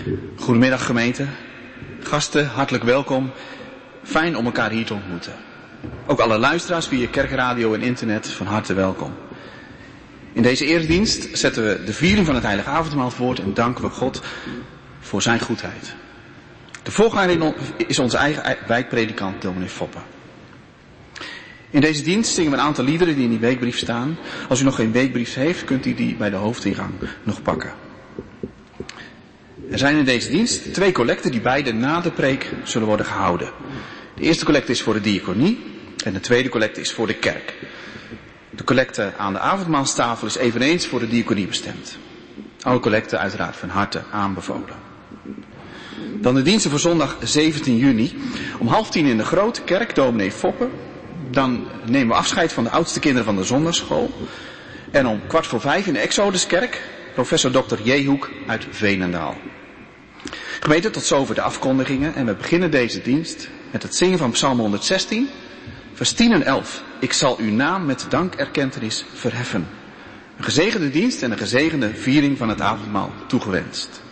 Goedemiddag gemeente, gasten, hartelijk welkom. Fijn om elkaar hier te ontmoeten. Ook alle luisteraars via kerkradio en internet van harte welkom. In deze eredienst zetten we de viering van het Heilige Avondmaal voort en danken we God voor zijn goedheid. De voorganger is onze eigen wijkpredikant dominee Foppe. In deze dienst zingen we een aantal liederen die in die weekbrief staan. Als u nog geen weekbrief heeft, kunt u die bij de hoofdingang nog pakken. Er zijn in deze dienst 2 collecten die beide na de preek zullen worden gehouden. De eerste collecte is voor de diaconie en de tweede collecte is voor de kerk. De collecte aan de avondmaalstafel is eveneens voor de diaconie bestemd. Alle collecten uiteraard van harte aanbevolen. Dan de diensten voor zondag 17 juni. Om 9:30 in de grote kerk, dominee Foppe. Dan nemen we afscheid van de oudste kinderen van de zondagschool. En om 4:15 in de Exoduskerk, professor Dr. Jehoek uit Veenendaal. Gemeente, tot zover de afkondigingen. En we beginnen deze dienst met het zingen van Psalm 116, vers 10 en 11. Ik zal uw naam met dankerkentenis verheffen. Een gezegende dienst en een gezegende viering van het avondmaal toegewenst.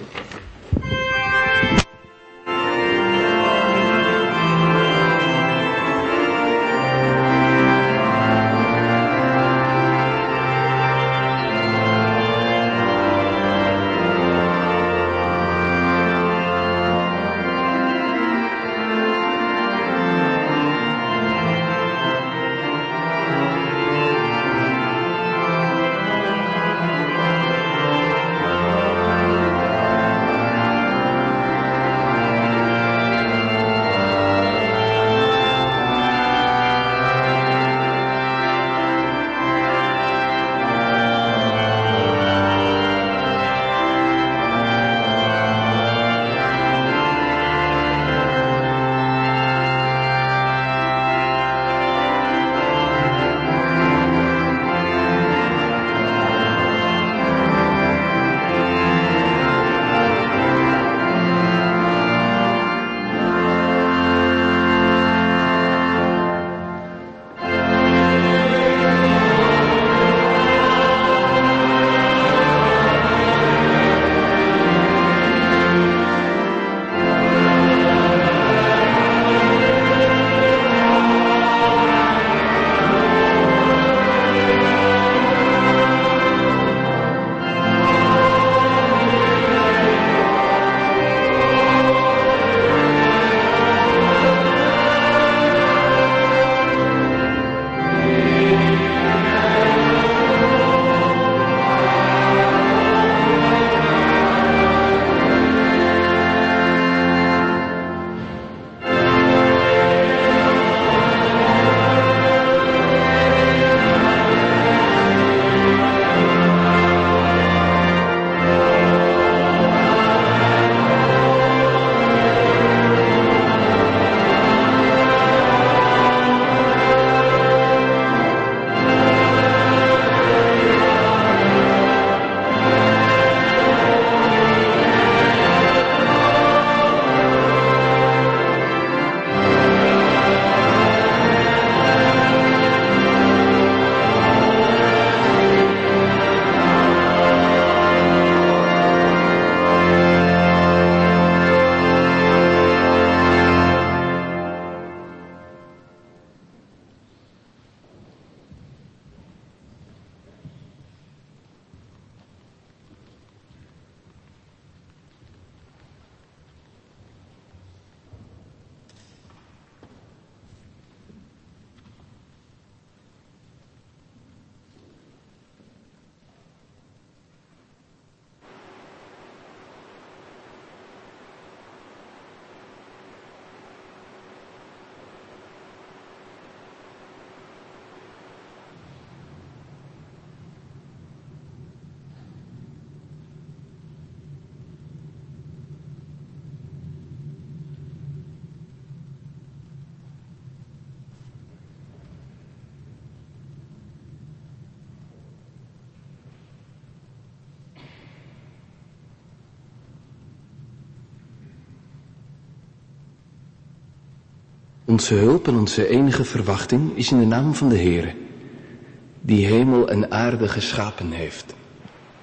Onze hulp en onze enige verwachting is in de naam van de Heere, die hemel en aarde geschapen heeft.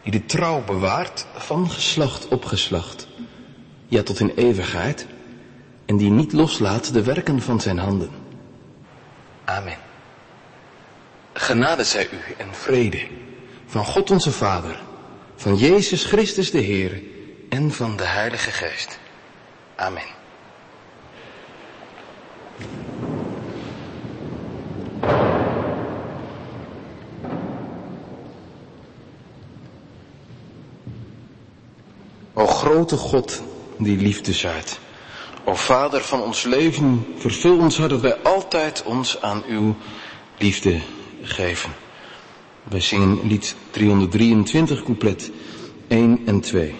die de trouw bewaart van geslacht op geslacht, ja tot in eeuwigheid, en die niet loslaat de werken van zijn handen. Amen. Genade zij u en vrede van God onze Vader, van Jezus Christus de Heer en van de Heilige Geest. Amen. O grote God die liefde zaait, o Vader van ons leven, vervul ons hart dat wij altijd ons aan uw liefde geven. Wij zingen lied 323, couplet 1 en 2.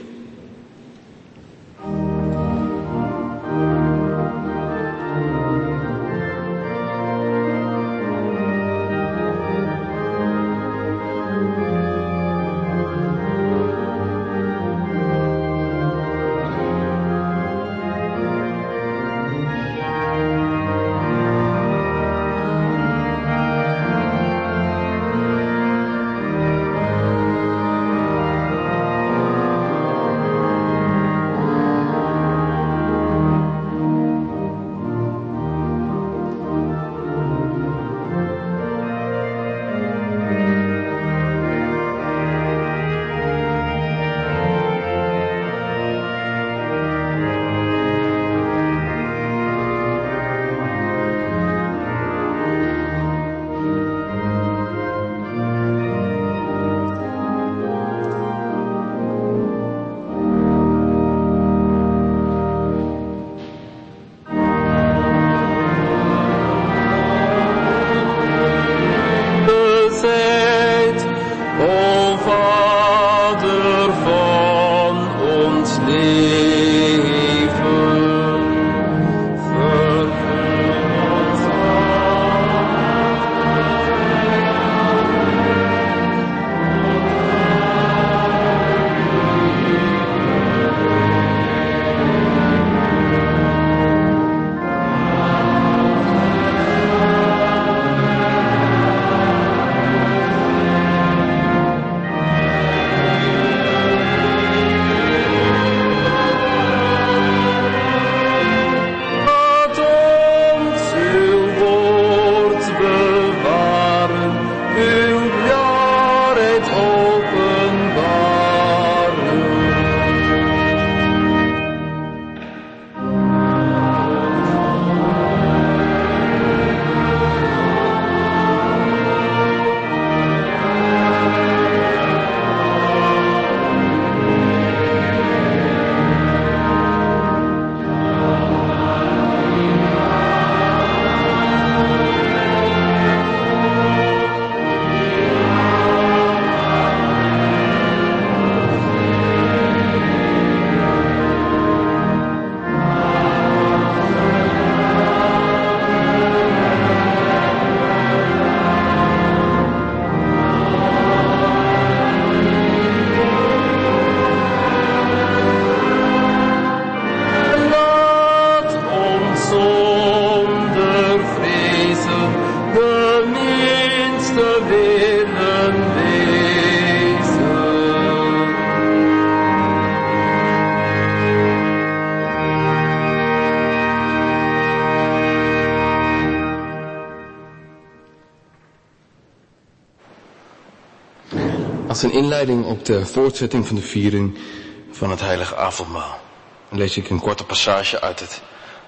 Als een inleiding op de voortzetting van de viering van het heilige avondmaal lees ik een korte passage uit het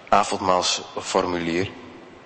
avondmaalsformulier.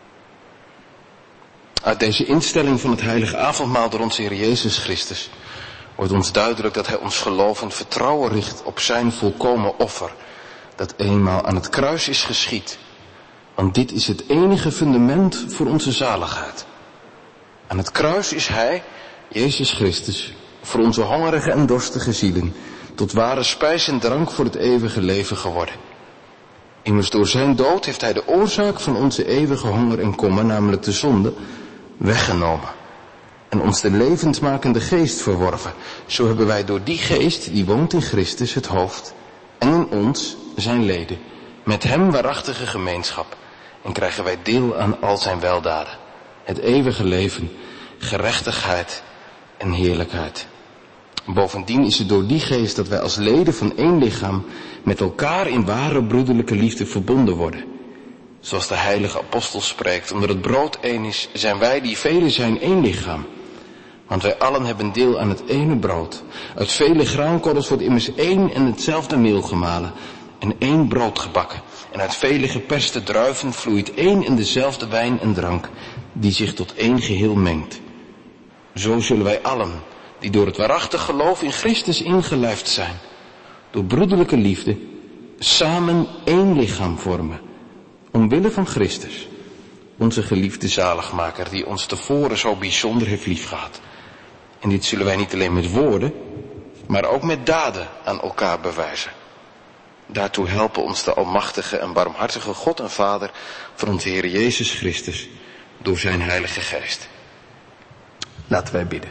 Uit deze instelling van het heilige avondmaal door onze Heer Jezus Christus wordt ons duidelijk dat Hij ons gelovend vertrouwen richt op zijn volkomen offer, dat eenmaal aan het kruis is geschied. Want dit is het enige fundament voor onze zaligheid. Aan het kruis is Hij, Jezus Christus, voor onze hongerige en dorstige zielen, tot ware spijs en drank voor het eeuwige leven geworden. Immers door zijn dood heeft Hij de oorzaak van onze eeuwige honger en kommer, namelijk de zonde, weggenomen. En ons de levendmakende geest verworven. Zo hebben wij door die geest, die woont in Christus, het hoofd, en in ons, zijn leden, met hem waarachtige gemeenschap. En krijgen wij deel aan al zijn weldaden. Het eeuwige leven, gerechtigheid en heerlijkheid. Bovendien is het door die geest dat wij als leden van één lichaam met elkaar in ware broederlijke liefde verbonden worden. Zoals de heilige apostel spreekt, omdat het brood één is, zijn wij die velen zijn één lichaam. Want wij allen hebben deel aan het ene brood. Uit vele graankorrels wordt immers één en hetzelfde meel gemalen en één brood gebakken. En uit vele geperste druiven vloeit één en dezelfde wijn en drank, die zich tot één geheel mengt. Zo zullen wij allen, die door het waarachtig geloof in Christus ingelijfd zijn, door broederlijke liefde, samen één lichaam vormen, omwille van Christus, onze geliefde zaligmaker, die ons tevoren zo bijzonder heeft liefgehad. En dit zullen wij niet alleen met woorden, maar ook met daden aan elkaar bewijzen. Daartoe helpen ons de almachtige en barmhartige God en Vader van onze Heer Jezus Christus door zijn Heilige Geest. Laten wij bidden.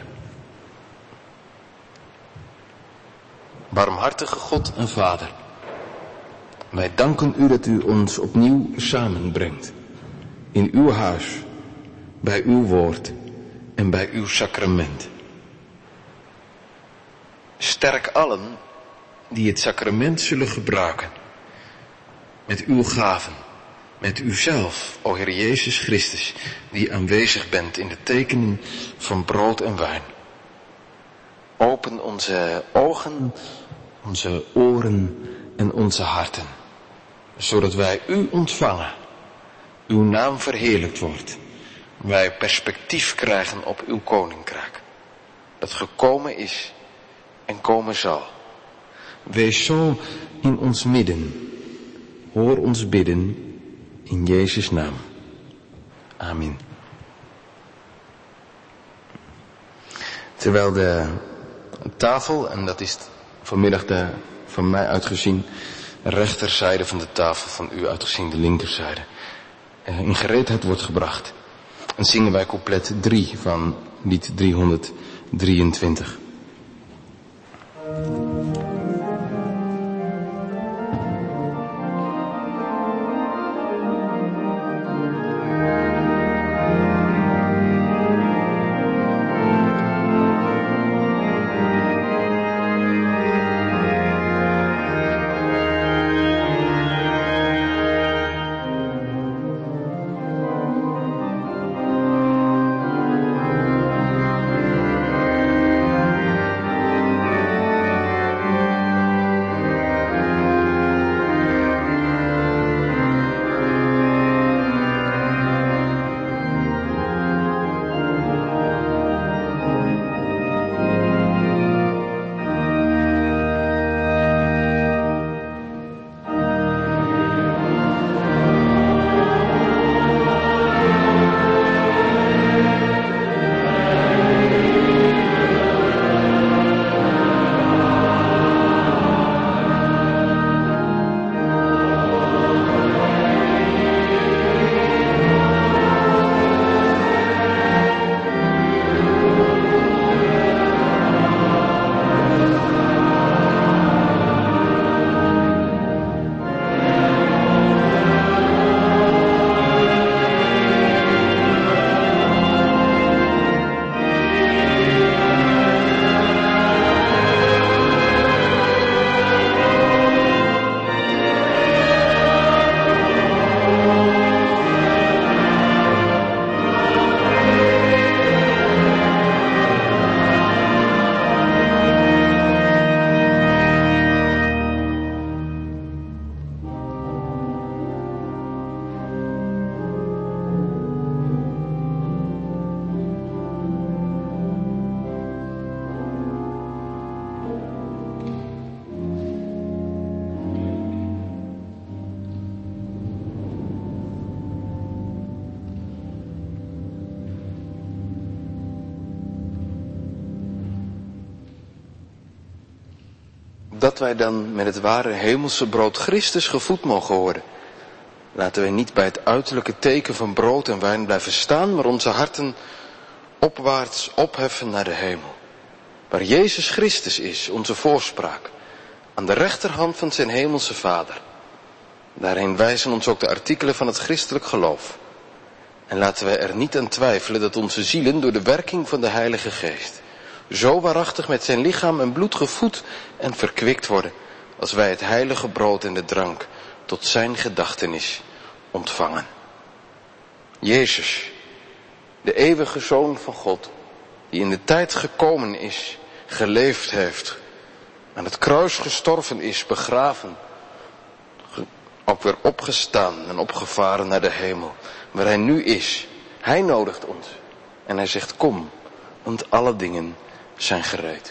Barmhartige God en Vader, wij danken u dat u ons opnieuw samenbrengt. In uw huis, bij uw woord en bij uw sacrament. Sterk allen die het sacrament zullen gebruiken. Met uw gaven, met uzelf, o Heer Jezus Christus, die aanwezig bent in de tekenen van brood en wijn. Open onze ogen, onze oren en onze harten, zodat wij u ontvangen, uw naam verheerlijkt wordt, wij perspectief krijgen op uw koninkrijk, dat gekomen is en komen zal. Wees zo in ons midden, hoor ons bidden, in Jezus' naam. Amen. Terwijl de tafel, en dat is vanmiddag de van mij uitgezien rechterzijde van de tafel, van u uitgezien de linkerzijde, in gereedheid wordt gebracht. En zingen wij couplet 3 van lied 323. Dat wij dan met het ware hemelse brood Christus gevoed mogen worden. Laten wij niet bij het uiterlijke teken van brood en wijn blijven staan, maar onze harten opwaarts opheffen naar de hemel. Waar Jezus Christus is, onze voorspraak, aan de rechterhand van zijn hemelse Vader. Daarheen wijzen ons ook de artikelen van het christelijk geloof. En laten wij er niet aan twijfelen dat onze zielen door de werking van de Heilige Geest zo waarachtig met zijn lichaam en bloed gevoed en verkwikt worden, als wij het heilige brood en de drank tot zijn gedachtenis ontvangen. Jezus, de eeuwige Zoon van God, die in de tijd gekomen is, geleefd heeft, aan het kruis gestorven is, begraven, ook weer opgestaan en opgevaren naar de hemel, waar hij nu is. Hij nodigt ons en hij zegt: kom, want alle dingen zijn gereed.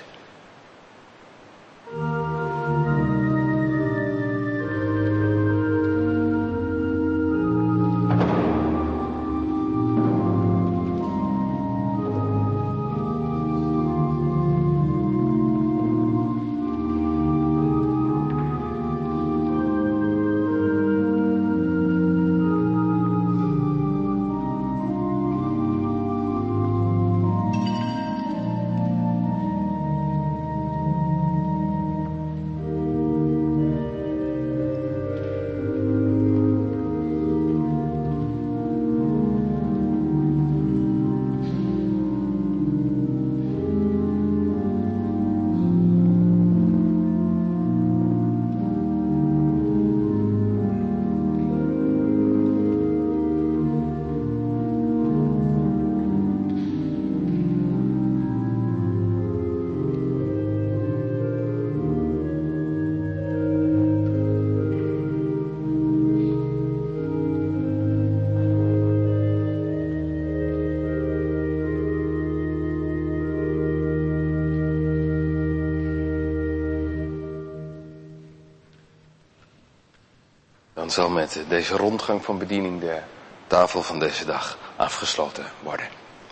Dan zal met deze rondgang van bediening de tafel van deze dag afgesloten worden.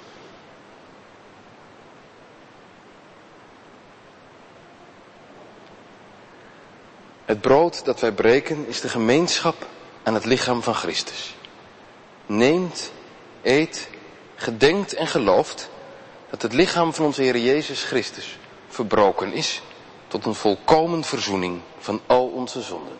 Het brood dat wij breken is de gemeenschap aan het lichaam van Christus. Neemt, eet, gedenkt en gelooft dat het lichaam van onze Heer Jezus Christus verbroken is tot een volkomen verzoening van al onze zonden.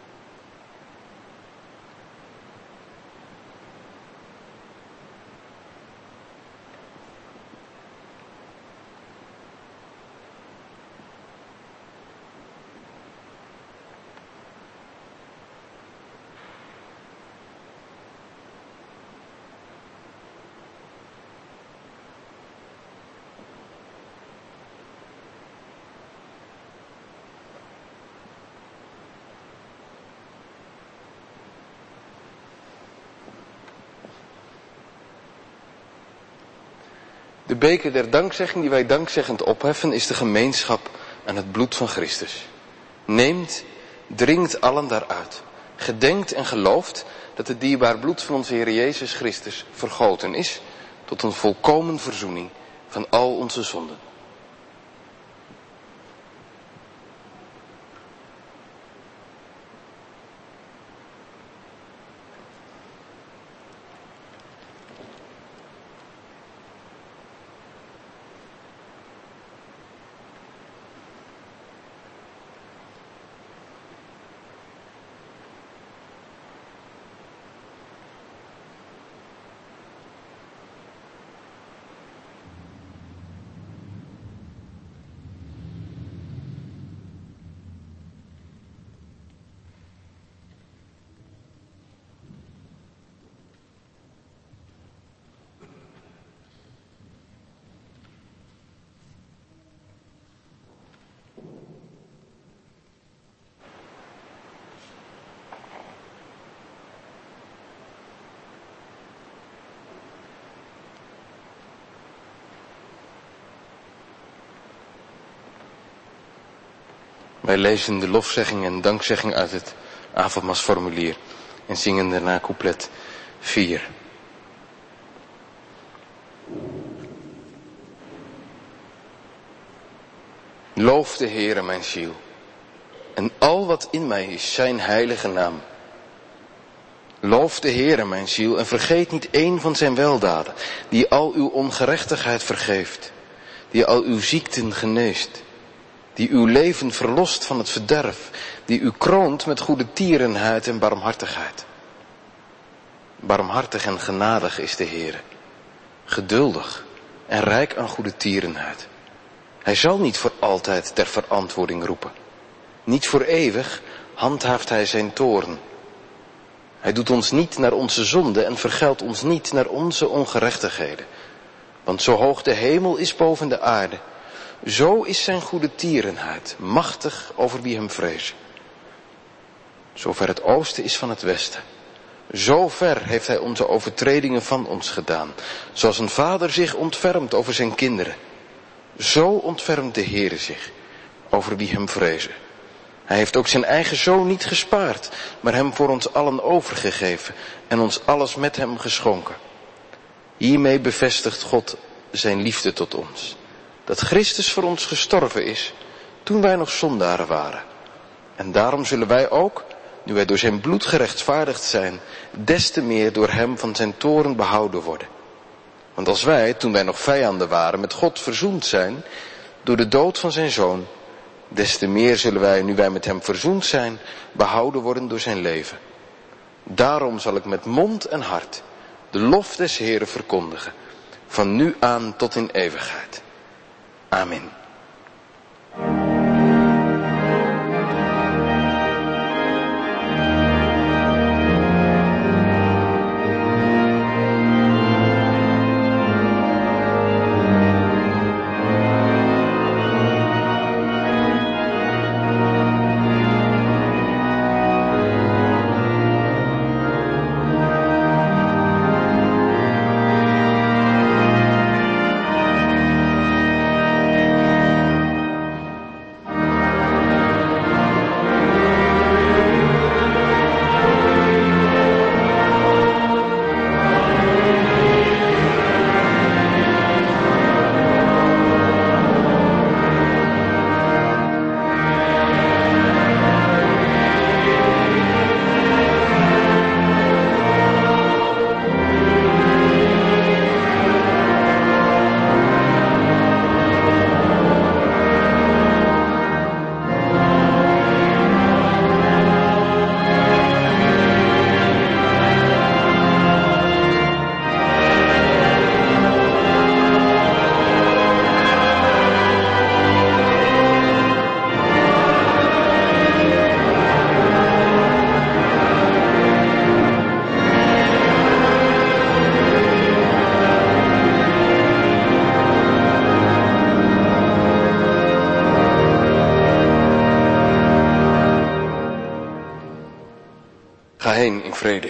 De beker der dankzegging die wij dankzeggend opheffen is de gemeenschap aan het bloed van Christus. Neemt, drinkt allen daaruit. Gedenkt en gelooft dat het dierbaar bloed van onze Heer Jezus Christus vergoten is tot een volkomen verzoening van al onze zonden. Wij lezen de lofzegging en dankzegging uit het avondmaalsformulier en zingen daarna couplet 4. Loof de Heere mijn ziel en al wat in mij is zijn heilige naam. Loof de Heere mijn ziel en vergeet niet één van zijn weldaden, die al uw ongerechtigheid vergeeft, die al uw ziekten geneest, die uw leven verlost van het verderf, die u kroont met goede tierenheid en barmhartigheid. Barmhartig en genadig is de Heere, geduldig en rijk aan goede tierenheid. Hij zal niet voor altijd ter verantwoording roepen. Niet voor eeuwig handhaaft hij zijn toorn. Hij doet ons niet naar onze zonde en vergeldt ons niet naar onze ongerechtigheden. Want zo hoog de hemel is boven de aarde, zo is zijn goede tierenheid machtig over wie hem vrezen. Zover het oosten is van het westen, zo ver heeft hij onze overtredingen van ons gedaan. Zoals een vader zich ontfermt over zijn kinderen, zo ontfermt de Heere zich over wie hem vrezen. Hij heeft ook zijn eigen zoon niet gespaard, maar hem voor ons allen overgegeven en ons alles met hem geschonken. Hiermee bevestigt God zijn liefde tot ons. Dat Christus voor ons gestorven is, toen wij nog zondaren waren. En daarom zullen wij ook, nu wij door zijn bloed gerechtvaardigd zijn, des te meer door hem van zijn toorn behouden worden. Want als wij, toen wij nog vijanden waren, met God verzoend zijn, door de dood van zijn zoon, des te meer zullen wij, nu wij met hem verzoend zijn, behouden worden door zijn leven. Daarom zal ik met mond en hart de lof des Heeren verkondigen, van nu aan tot in eeuwigheid. Amen. Ga heen in vrede.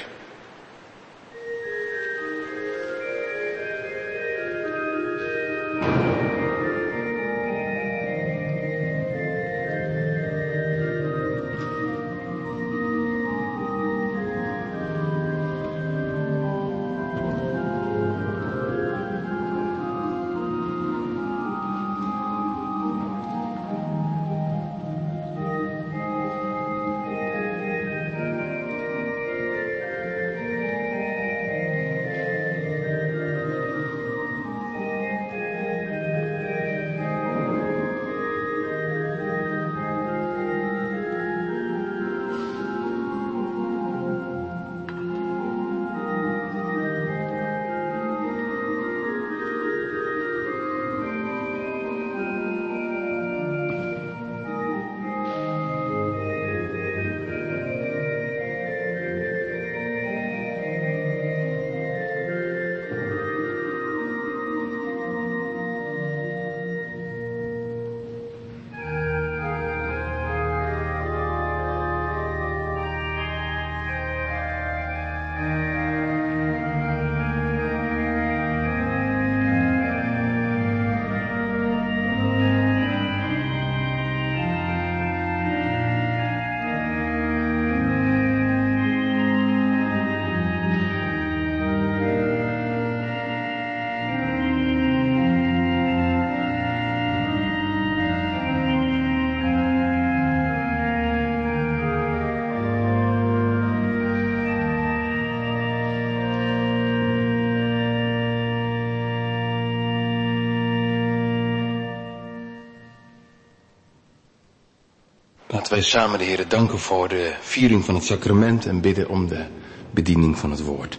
Laten wij samen de Heere danken voor de viering van het sacrament en bidden om de bediening van het woord.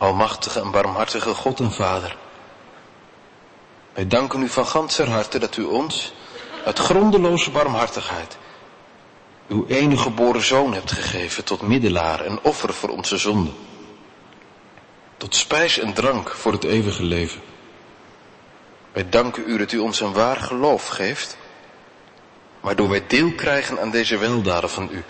Almachtige en barmhartige God en Vader. Wij danken u van ganser harte dat u ons, uit grondeloze barmhartigheid, uw enige geboren zoon hebt gegeven tot middelaar en offer voor onze zonden. Tot spijs en drank voor het eeuwige leven. Wij danken u dat u ons een waar geloof geeft, waardoor wij deel krijgen aan deze weldaden van u.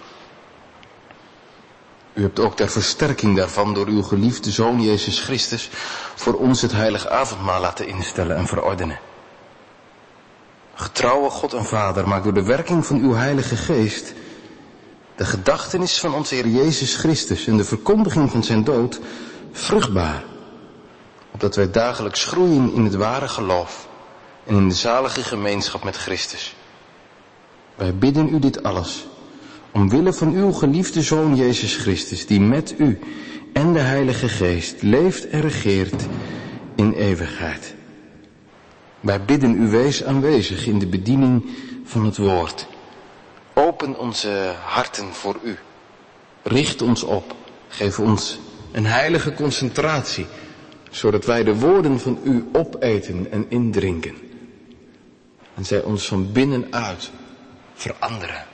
U hebt ook ter versterking daarvan door uw geliefde Zoon Jezus Christus voor ons het heilige avondmaal laten instellen en verordenen. Getrouwe God en Vader, maak door de werking van uw Heilige Geest de gedachtenis van onze Heer Jezus Christus en de verkondiging van zijn dood vruchtbaar, opdat wij dagelijks groeien in het ware geloof en in de zalige gemeenschap met Christus. Wij bidden u dit alles, omwille van uw geliefde Zoon Jezus Christus, die met u en de Heilige Geest leeft en regeert in eeuwigheid. Wij bidden u, wees aanwezig in de bediening van het woord. Open onze harten voor u. Richt ons op. Geef ons een heilige concentratie, zodat wij de woorden van u opeten en indrinken. En zij ons van binnenuit veranderen.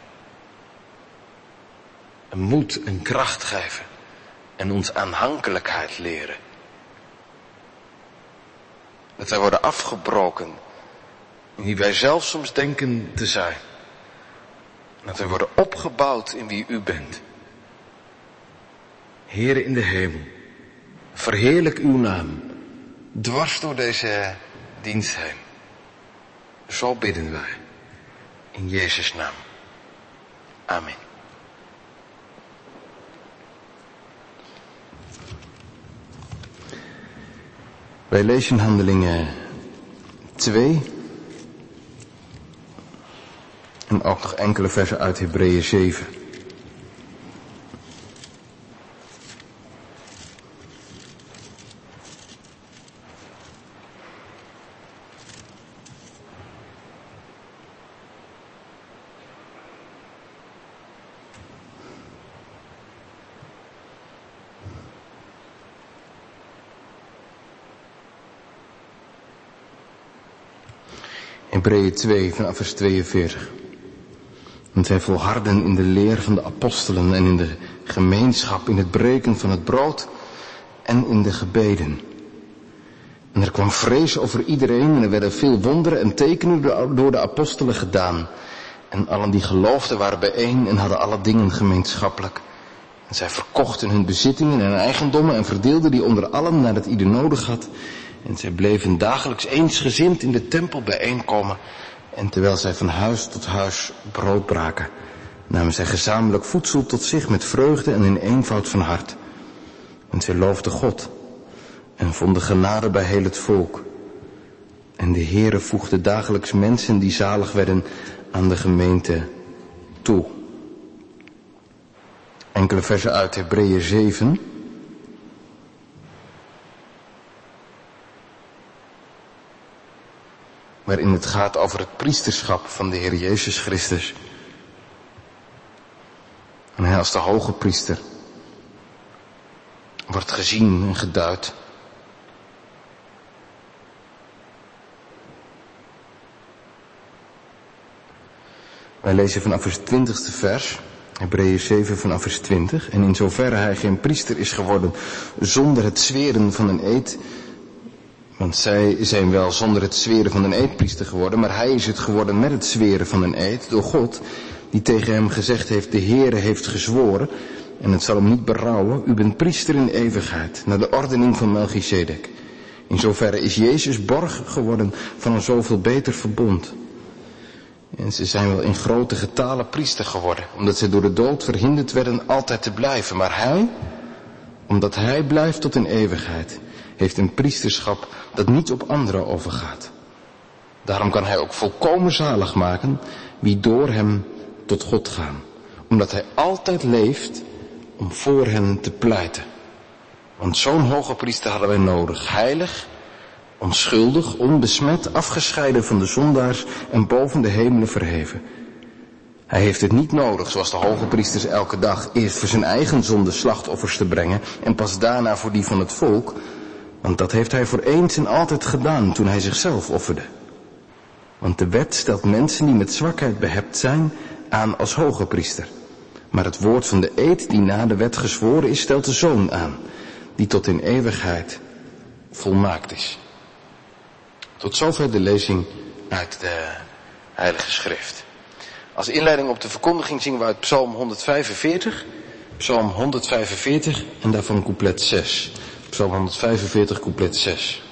En moed en kracht geven. En ons aanhankelijkheid leren. Dat wij worden afgebroken in wie wij zelf soms denken te zijn. Dat wij worden opgebouwd in wie u bent. Heere in de hemel, verheerlijk uw naam, dwars door deze dienst heen. Zo bidden wij, in Jezus' naam. Amen. Wij lezen Handelingen 2 en ook nog enkele versen uit Hebreeën 7. Hebreeën 2 vanaf vers 42. Want zij volharden in de leer van de apostelen en in de gemeenschap, in het breken van het brood en in de gebeden. En er kwam vrees over iedereen en er werden veel wonderen en tekenen door de apostelen gedaan. En allen die geloofden waren bijeen en hadden alle dingen gemeenschappelijk. En zij verkochten hun bezittingen en eigendommen en verdeelden die onder allen naar het ieder nodig had. En zij bleven dagelijks eensgezind in de tempel bijeenkomen. En terwijl zij van huis tot huis brood braken, namen zij gezamenlijk voedsel tot zich met vreugde en in eenvoud van hart. En zij loofden God en vonden genade bij heel het volk. En de Heere voegde dagelijks mensen die zalig werden aan de gemeente toe. Enkele versen uit Hebreeën 7. Waarin het gaat over het priesterschap van de Heer Jezus Christus. En hij als de hoge priester wordt gezien en geduid. Wij lezen vanaf het 20ste vers, Hebreeën 7 vanaf vers 20. En in zoverre hij geen priester is geworden zonder het zweren van een eed. Want zij zijn wel zonder het zweren van een eed priester geworden, maar hij is het geworden met het zweren van een eed door God, die tegen hem gezegd heeft, de Heere heeft gezworen, en het zal hem niet berouwen, u bent priester in eeuwigheid, naar de ordening van Melchizedek. In zoverre is Jezus borg geworden van een zoveel beter verbond. En ze zijn wel in grote getalen priester geworden, omdat ze door de dood verhinderd werden altijd te blijven. Maar hij, omdat hij blijft tot in eeuwigheid, heeft een priesterschap dat niet op anderen overgaat. Daarom kan hij ook volkomen zalig maken wie door hem tot God gaan. Omdat hij altijd leeft om voor hen te pleiten. Want zo'n hoge priester hadden wij nodig. Heilig, onschuldig, onbesmet, afgescheiden van de zondaars en boven de hemelen verheven. Hij heeft het niet nodig, zoals de hoge priesters elke dag, eerst voor zijn eigen zonde slachtoffers te brengen en pas daarna voor die van het volk, want dat heeft hij voor eens en altijd gedaan toen hij zichzelf offerde. Want de wet stelt mensen die met zwakheid behept zijn aan als hoge priester. Maar het woord van de eed die na de wet gezworen is, stelt de Zoon aan, die tot in eeuwigheid volmaakt is. Tot zover de lezing uit de Heilige Schrift. Als inleiding op de verkondiging zingen we uit Psalm 145. Psalm 145 en daarvan couplet 6. Psalm 145, couplet 6.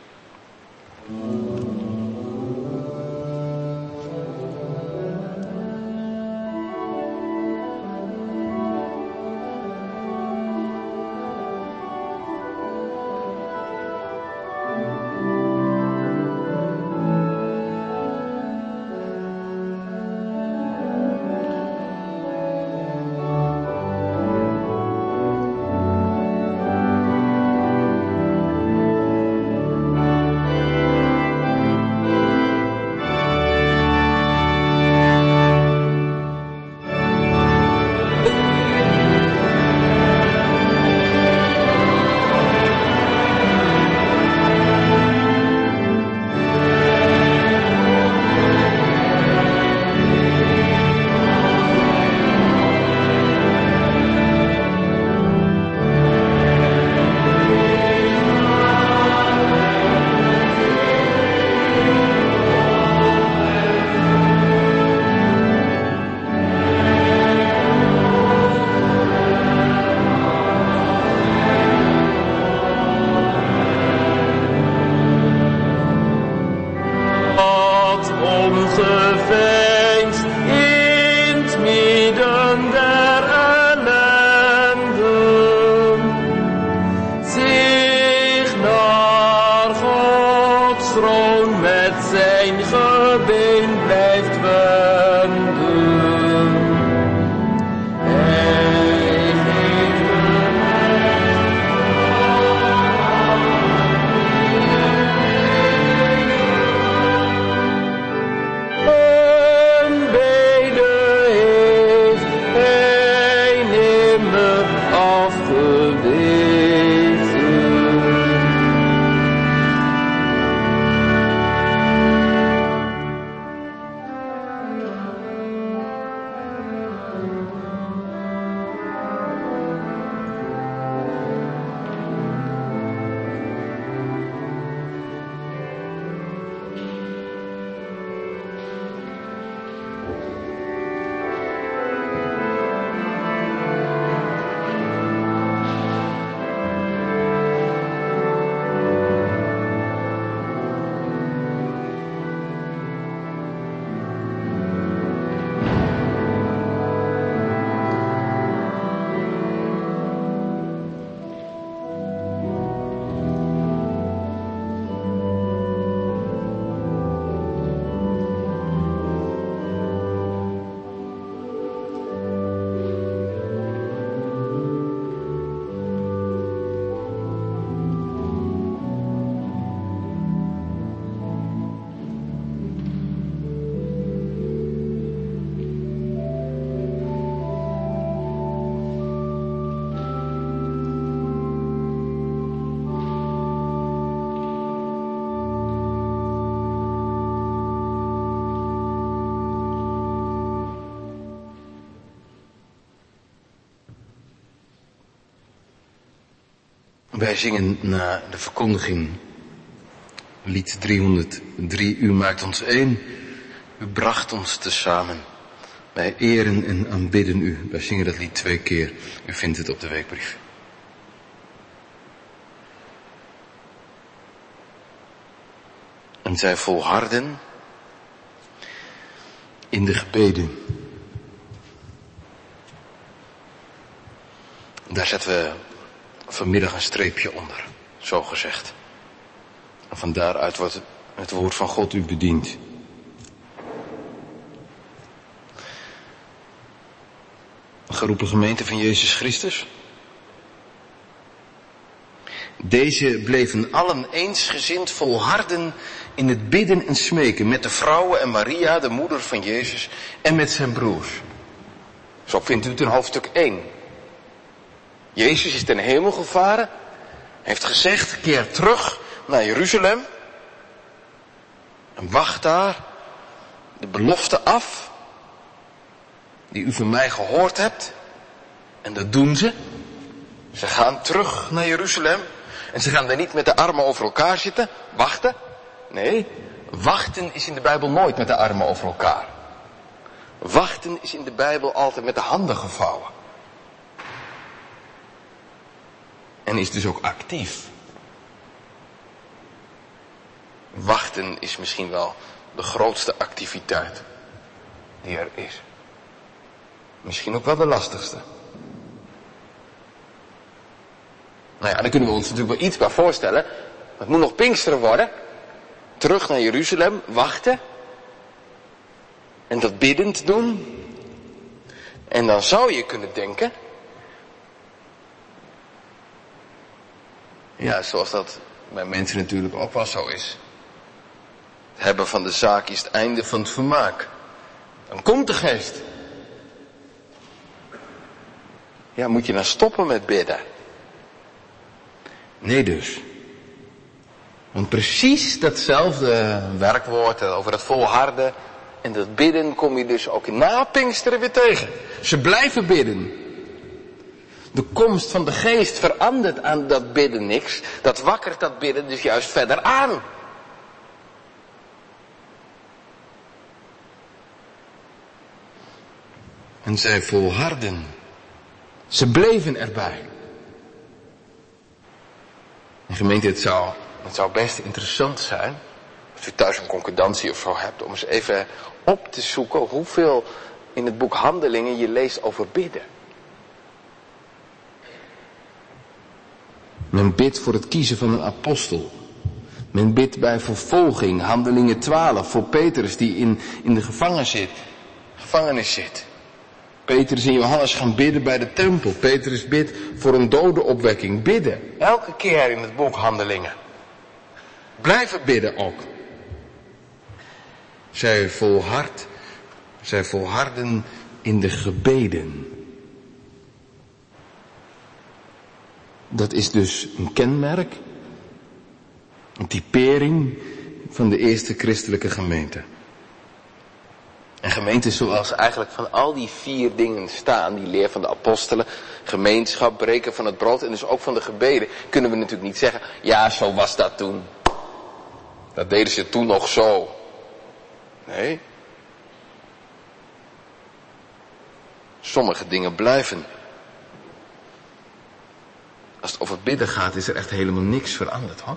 Wij zingen na de verkondiging lied 303. U maakt ons één, u bracht ons tezamen. Wij eren en aanbidden u. Wij zingen dat lied 2 keer. U vindt het op de weekbrief. En zij volharden in de gebeden. Daar zetten we vanmiddag een streepje onder, zo gezegd. En van daaruit wordt het woord van God u bediend. Geroepen gemeente van Jezus Christus. Deze bleven allen eensgezind volharden in het bidden en smeken met de vrouwen en Maria, de moeder van Jezus, en met zijn broers. Zo vindt u het in hoofdstuk 1. Jezus is ten hemel gevaren, heeft gezegd, keer terug naar Jeruzalem en wacht daar de belofte af die u van mij gehoord hebt. En dat doen ze. Ze gaan terug naar Jeruzalem en ze gaan daar niet met de armen over elkaar zitten, wachten. Nee, wachten is in de Bijbel nooit met de armen over elkaar. Wachten is in de Bijbel altijd met de handen gevouwen. En is dus ook actief. Wachten is misschien wel de grootste activiteit die er is. Misschien ook wel de lastigste. Nou ja, daar kunnen we ons natuurlijk wel iets bij voorstellen. Het moet nog Pinksteren worden. Terug naar Jeruzalem, wachten. En dat biddend doen. En dan zou je kunnen denken. Ja, zoals dat bij mensen natuurlijk ook wel zo is. Het hebben van de zaak is het einde van het vermaak. Dan komt de geest. Ja, moet je nou stoppen met bidden? Nee dus. Want precies datzelfde werkwoord over het volharden en dat bidden kom je dus ook na Pinksteren weer tegen. Ze blijven bidden. De komst van de geest verandert aan dat bidden niks. Dat wakkert dat bidden dus juist verder aan. En zij volharden. Ze bleven erbij. En gemeente, het zou best interessant zijn, als u thuis een concordantie of zo hebt, om eens even op te zoeken hoeveel in het boek Handelingen je leest over bidden. Men bidt voor het kiezen van een apostel. Men bidt bij vervolging, Handelingen 12, voor Petrus die in de gevangenis zit. Petrus en Johannes gaan bidden bij de tempel. Petrus bidt voor een dodenopwekking. Bidden. Elke keer in het boek Handelingen. Blijven bidden ook. Zij volharden in de gebeden. Dat is dus een kenmerk, een typering van de eerste christelijke gemeente. En gemeente zoals eigenlijk van al die 4 dingen staan, die leer van de apostelen, gemeenschap, breken van het brood en dus ook van de gebeden, kunnen we natuurlijk niet zeggen, ja, zo was dat toen. Dat deden ze toen nog zo. Nee. Sommige dingen blijven. Als het over bidden gaat, is er echt helemaal niks veranderd, hoor.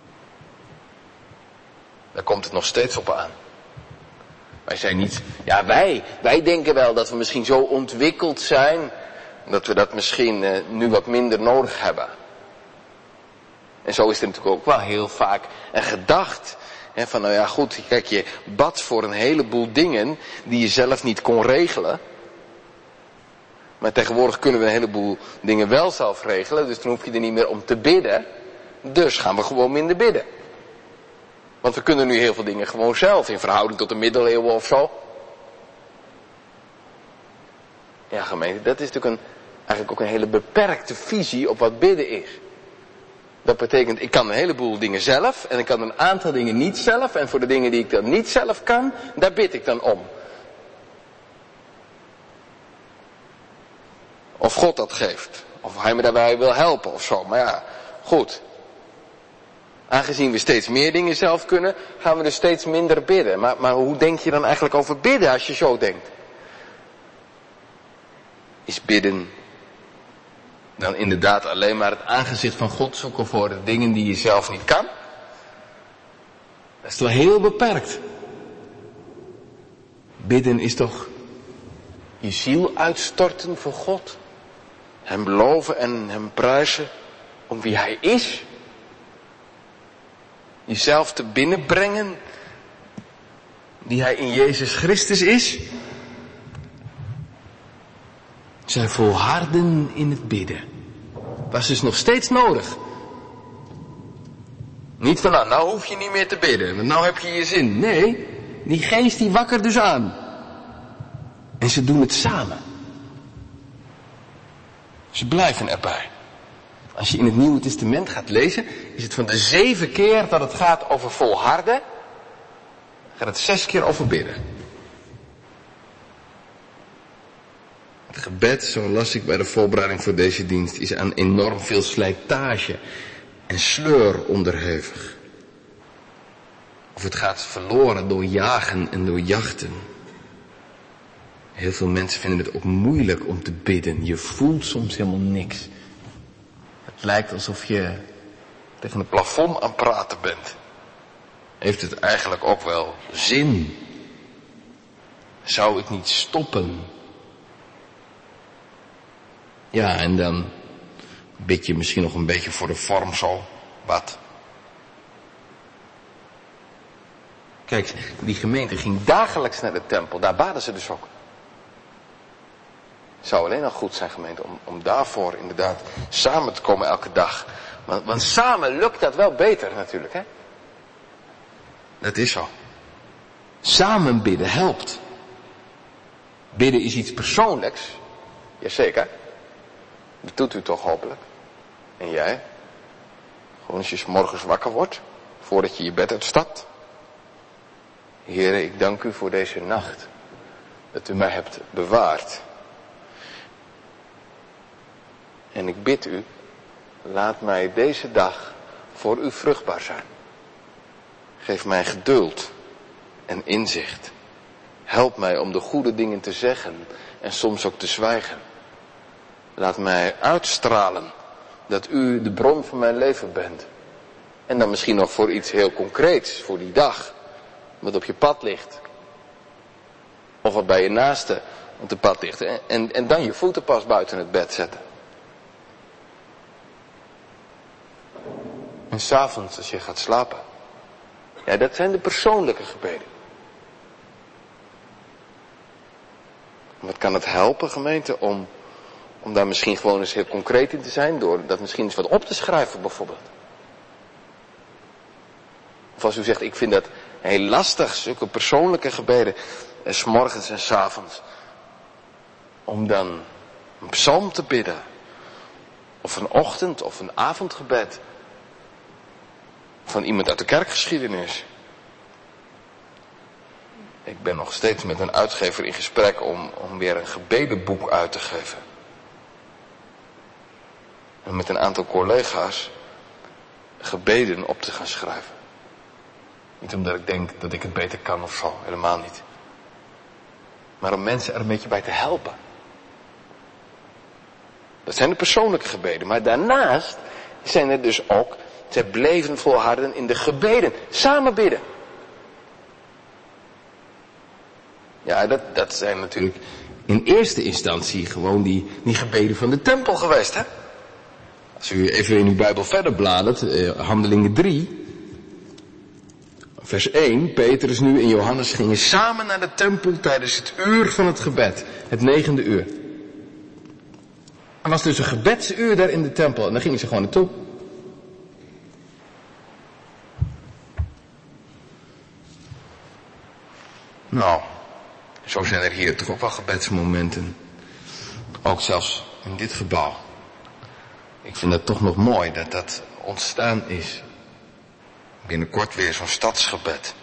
Daar komt het nog steeds op aan. Wij zijn niet, ja wij denken wel dat we misschien zo ontwikkeld zijn, dat we dat misschien nu wat minder nodig hebben. En zo is er natuurlijk ook wel heel vaak een gedacht. Hè, van nou ja goed, kijk je bad voor een heleboel dingen die je zelf niet kon regelen. Maar tegenwoordig kunnen we een heleboel dingen wel zelf regelen, dus dan hoef je er niet meer om te bidden. Dus gaan we gewoon minder bidden. Want we kunnen nu heel veel dingen gewoon zelf, in verhouding tot de middeleeuwen of zo. Ja, gemeente, dat is natuurlijk eigenlijk ook een hele beperkte visie op wat bidden is. Dat betekent, ik kan een heleboel dingen zelf en ik kan een aantal dingen niet zelf. En voor de dingen die ik dan niet zelf kan, daar bid ik dan om. Of God dat geeft. Of hij me daarbij wil helpen of zo. Maar ja, goed. Aangezien we steeds meer dingen zelf kunnen, gaan we dus steeds minder bidden. Maar hoe denk je dan eigenlijk over bidden als je zo denkt? Is bidden dan inderdaad alleen maar het aangezicht van God zoeken voor de dingen die je zelf niet kan? Dat is toch heel beperkt. Bidden is toch je ziel uitstorten voor God. Hem beloven en hem prijzen om wie hij is. Jezelf te binnenbrengen die hij in Jezus Christus is. Zij volharden in het bidden. Was dus nog steeds nodig. Niet van, nou hoef je niet meer te bidden, want nou heb je je zin. Nee, die geest die wakkert dus aan. En ze doen het samen. Ze blijven erbij. Als je in het Nieuwe Testament gaat lezen, is het van de 7 keer dat het gaat over volharden, gaat het 6 keer over bidden. Het gebed, zo las ik bij de voorbereiding voor deze dienst, is aan enorm veel slijtage en sleur onderhevig. Of het gaat verloren door jagen en door jachten. Heel veel mensen vinden het ook moeilijk om te bidden. Je voelt soms helemaal niks. Het lijkt alsof je tegen het plafond aan het praten bent. Heeft het eigenlijk ook wel zin? Zou ik niet stoppen? Ja, en dan bid je misschien nog een beetje voor de vorm zo. Wat? Kijk, die gemeente ging dagelijks naar de tempel. Daar baden ze dus ook. Het zou alleen al goed zijn, gemeente, om daarvoor inderdaad samen te komen elke dag. Want samen lukt dat wel beter natuurlijk, hè? Dat is zo. Samen bidden helpt. Bidden is iets persoonlijks. Jazeker. Dat doet u toch hopelijk. En jij? Gewoon als je 's morgens wakker wordt, voordat je je bed uitstapt. Heere, ik dank u voor deze nacht. Dat u mij hebt bewaard. En ik bid u, laat mij deze dag voor u vruchtbaar zijn. Geef mij geduld en inzicht. Help mij om de goede dingen te zeggen en soms ook te zwijgen. Laat mij uitstralen dat u de bron van mijn leven bent. En dan misschien nog voor iets heel concreets, voor die dag, wat op je pad ligt. Of wat bij je naaste op het pad ligt. En dan je voeten pas buiten het bed zetten. En 's avonds als je gaat slapen. Ja, dat zijn de persoonlijke gebeden. Wat kan het helpen, gemeente, om daar misschien gewoon eens heel concreet in te zijn, door dat misschien eens wat op te schrijven bijvoorbeeld. Of als u zegt, ik vind dat heel lastig, zulke persoonlijke gebeden, 's morgens en 's avonds, om dan een psalm te bidden, of een ochtend- of een avondgebed, van iemand uit de kerkgeschiedenis. Ik ben nog steeds met een uitgever in gesprek om weer een gebedenboek uit te geven. En met een aantal collega's gebeden op te gaan schrijven. Niet omdat ik denk dat ik het beter kan of zo, helemaal niet. Maar om mensen er een beetje bij te helpen. Dat zijn de persoonlijke gebeden. Maar daarnaast zijn er dus ook, zij bleven volharden in de gebeden. Samen bidden. Ja, dat zijn natuurlijk in eerste instantie gewoon die gebeden van de tempel geweest, hè? Als u even in uw Bijbel verder bladert, Handelingen 3, vers 1, Petrus nu en Johannes gingen samen naar de tempel tijdens het uur van het gebed, het 9e uur. Er was dus een gebedsuur daar in de tempel en daar gingen ze gewoon naartoe. Nou, zo zijn er hier toch ook wel gebedsmomenten. Ook zelfs in dit gebouw. Ik vind het toch nog mooi dat dat ontstaan is. Binnenkort weer zo'n stadsgebed.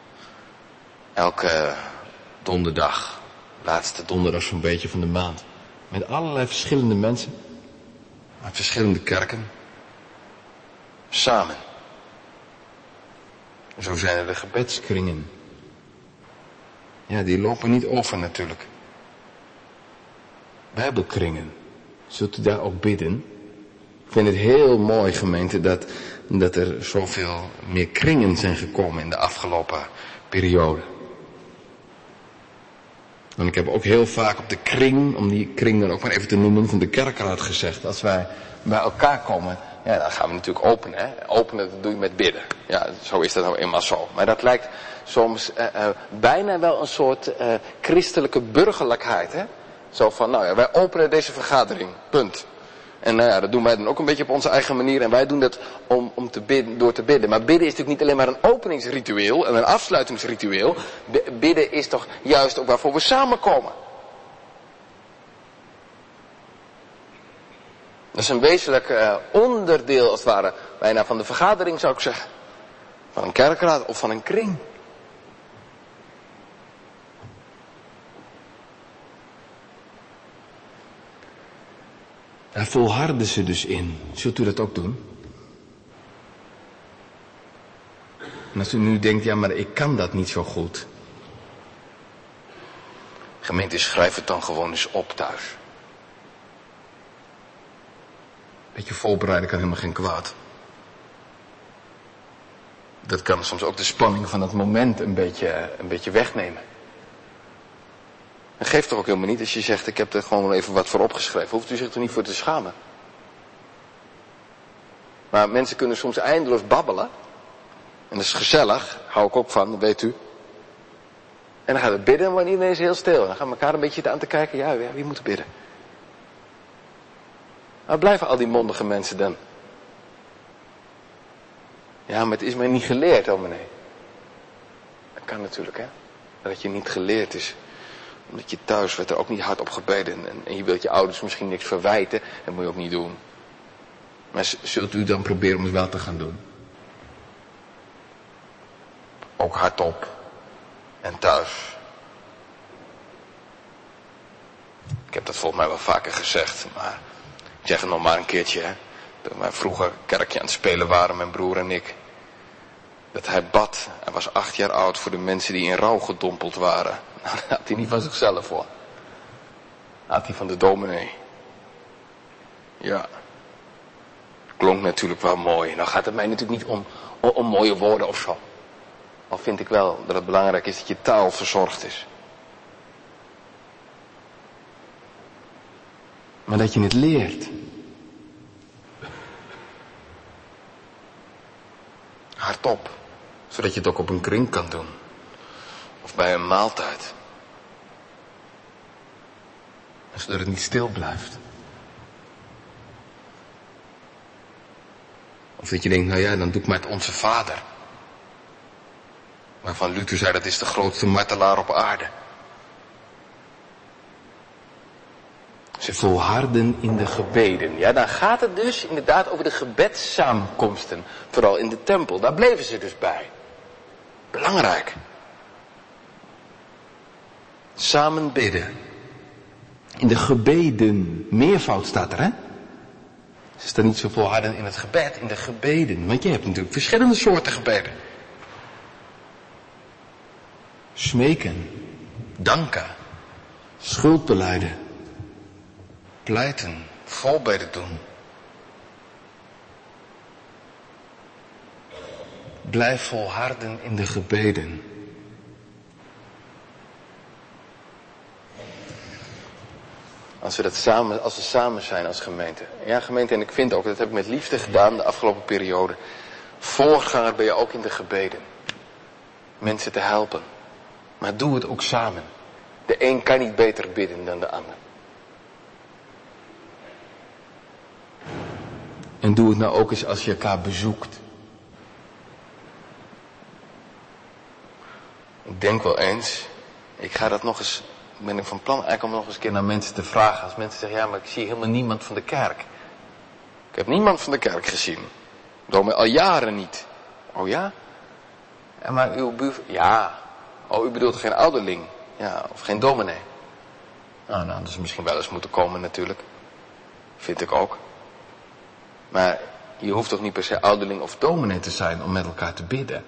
Elke donderdag. Laatste donderdag zo'n beetje van de maand. Met allerlei verschillende mensen. Uit verschillende kerken. Samen. Zo zijn er de gebedskringen. Ja, die lopen niet over natuurlijk. Bijbelkringen. Zult u daar ook bidden? Ik vind het heel mooi, gemeente, dat er zoveel meer kringen zijn gekomen in de afgelopen periode. En ik heb ook heel vaak op de kring, om die kring dan ook maar even te noemen, van de kerkraad gezegd. Als wij bij elkaar komen, ja, dan gaan we natuurlijk openen. Hè? Openen, dat doe je met bidden. Ja, zo is dat nou eenmaal zo. Maar dat lijkt soms bijna wel een soort christelijke burgerlijkheid. Hè? Zo van, nou ja, wij openen deze vergadering. Punt. En dat doen wij dan ook een beetje op onze eigen manier. En wij doen dat om te bidden, door te bidden. Maar bidden is natuurlijk niet alleen maar een openingsritueel en een afsluitingsritueel. Bidden is toch juist ook waarvoor we samenkomen. Dat is een wezenlijk onderdeel als het ware, bijna van de vergadering zou ik zeggen. Van een kerkraad of van een kring. Daar volharden ze dus in. Zult u dat ook doen? En als u nu denkt, ja maar ik kan dat niet zo goed. Gemeente, schrijf het dan gewoon eens op thuis. Beetje voorbereiden kan helemaal geen kwaad. Dat kan soms ook de spanning van het moment een beetje wegnemen. En geeft toch ook helemaal niet als je zegt, ik heb er gewoon even wat voor opgeschreven. Hoeft u zich er niet voor te schamen. Maar mensen kunnen soms eindeloos babbelen. En dat is gezellig, hou ik ook van, dat weet u. En dan gaat het bidden en wordt ineens heel stil. En dan gaan we elkaar een beetje aan te kijken, ja, wie moet bidden? Waar blijven al die mondige mensen dan? Ja, maar het is mij niet geleerd, dominee. Dat kan natuurlijk, hè. Dat je niet geleerd is. Omdat je thuis werd er ook niet hard op gebeden. En je wilt je ouders misschien niks verwijten. Dat moet je ook niet doen. Maar zult u dan proberen om het wel te gaan doen? Ook hardop. En thuis. Ik heb dat volgens mij wel vaker gezegd. Maar ik zeg het nog maar een keertje, hè. Toen wij vroeger kerkje aan het spelen waren, mijn broer en ik. Dat hij bad. Hij was 8 jaar oud voor de mensen die in rouw gedompeld waren. Nou, dat had hij niet van zichzelf hoor. Dat had hij van de dominee. Ja. Klonk natuurlijk wel mooi. Nou gaat het mij natuurlijk niet om mooie woorden of zo. Al vind ik wel dat het belangrijk is dat je taal verzorgd is. Maar dat je het leert. Hardop. Zodat je het ook op een kring kan doen. Of bij een maaltijd. Zodat het niet stil blijft. Of dat je denkt, nou ja, dan doe ik maar het Onze Vader. Waarvan Luther zei, dat is de grootste martelaar op aarde. Ze volharden in de gebeden. Ja, dan gaat het dus inderdaad over de gebedssamenkomsten. Vooral in de tempel. Daar bleven ze dus bij. Belangrijk. Samen bidden. In de gebeden. Meervoud staat er, hè? Ze staan niet zo volharden in het gebed, in de gebeden. Want je hebt natuurlijk verschillende soorten gebeden. Smeken. Danken. Schuldbelijden. Pleiten. Voorbeden doen. Blijf volharden in de gebeden. Als we samen zijn als gemeente. Ja, gemeente, en ik vind ook, dat heb ik met liefde gedaan de afgelopen periode. Voorganger ben je ook in de gebeden. Mensen te helpen. Maar doe het ook samen. De een kan niet beter bidden dan de ander. En doe het nou ook eens als je elkaar bezoekt. Ik denk wel eens, ik ga dat nog eens, ben ik van plan eigenlijk om nog eens een keer naar mensen te vragen. Als mensen zeggen, ja, maar ik zie helemaal niemand van de kerk. Ik heb niemand van de kerk gezien. Dominee al jaren niet. Oh ja? Ja, maar uw buurvrouw, ja. Oh, u bedoelt geen ouderling. Ja, of geen dominee. Nou, dat is misschien wel eens moeten komen natuurlijk. Vind ik ook. Maar je hoeft toch niet per se ouderling of dominee te zijn om met elkaar te bidden?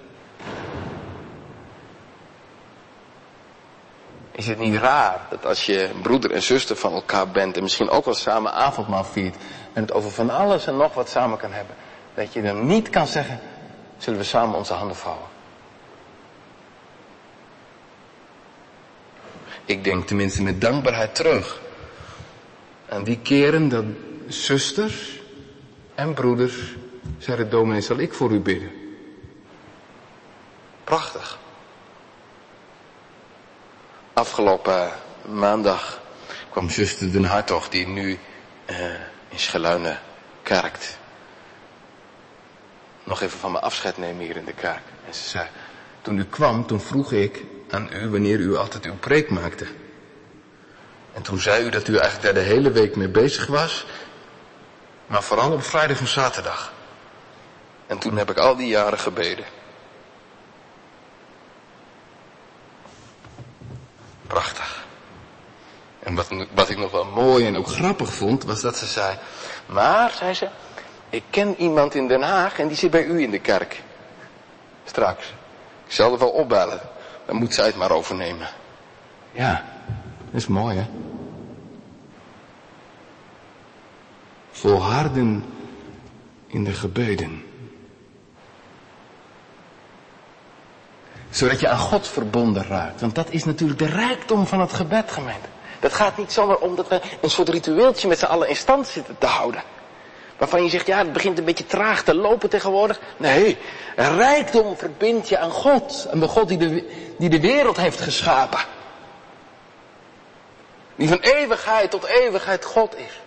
Is het niet raar dat als je broeder en zuster van elkaar bent en misschien ook wel samen avondmaal viert en het over van alles en nog wat samen kan hebben, dat je dan niet kan zeggen, zullen we samen onze handen vouwen? Ik denk tenminste met dankbaarheid terug aan die keren dat zusters en broeders zeiden, dominee, zal ik voor u bidden? Prachtig. Afgelopen maandag kwam zuster Den Hartog, die nu in Scheluinen kerkt. Nog even van mijn afscheid nemen hier in de kerk. En ze zei, toen u kwam, toen vroeg ik aan u wanneer u altijd uw preek maakte. En toen zei u dat u eigenlijk daar de hele week mee bezig was. Maar vooral op vrijdag en zaterdag. En toen heb ik al die jaren gebeden. Prachtig. En wat ik nog wel mooi en ook grappig vond, was dat ze zei, maar, zei ze, ik ken iemand in Den Haag en die zit bij u in de kerk. Straks. Ik zal er wel opbellen. Dan moet zij het maar overnemen. Ja, dat is mooi, hè? Volharden in de gebeden. Zodat je aan God verbonden raakt. Want dat is natuurlijk de rijkdom van het gebed, gemeente. Dat gaat niet zomaar om dat we een soort ritueeltje met z'n allen in stand zitten te houden. Waarvan je zegt, ja, het begint een beetje traag te lopen tegenwoordig. Nee, rijkdom verbindt je aan God. Aan de God die de wereld heeft geschapen. Die van eeuwigheid tot eeuwigheid God is.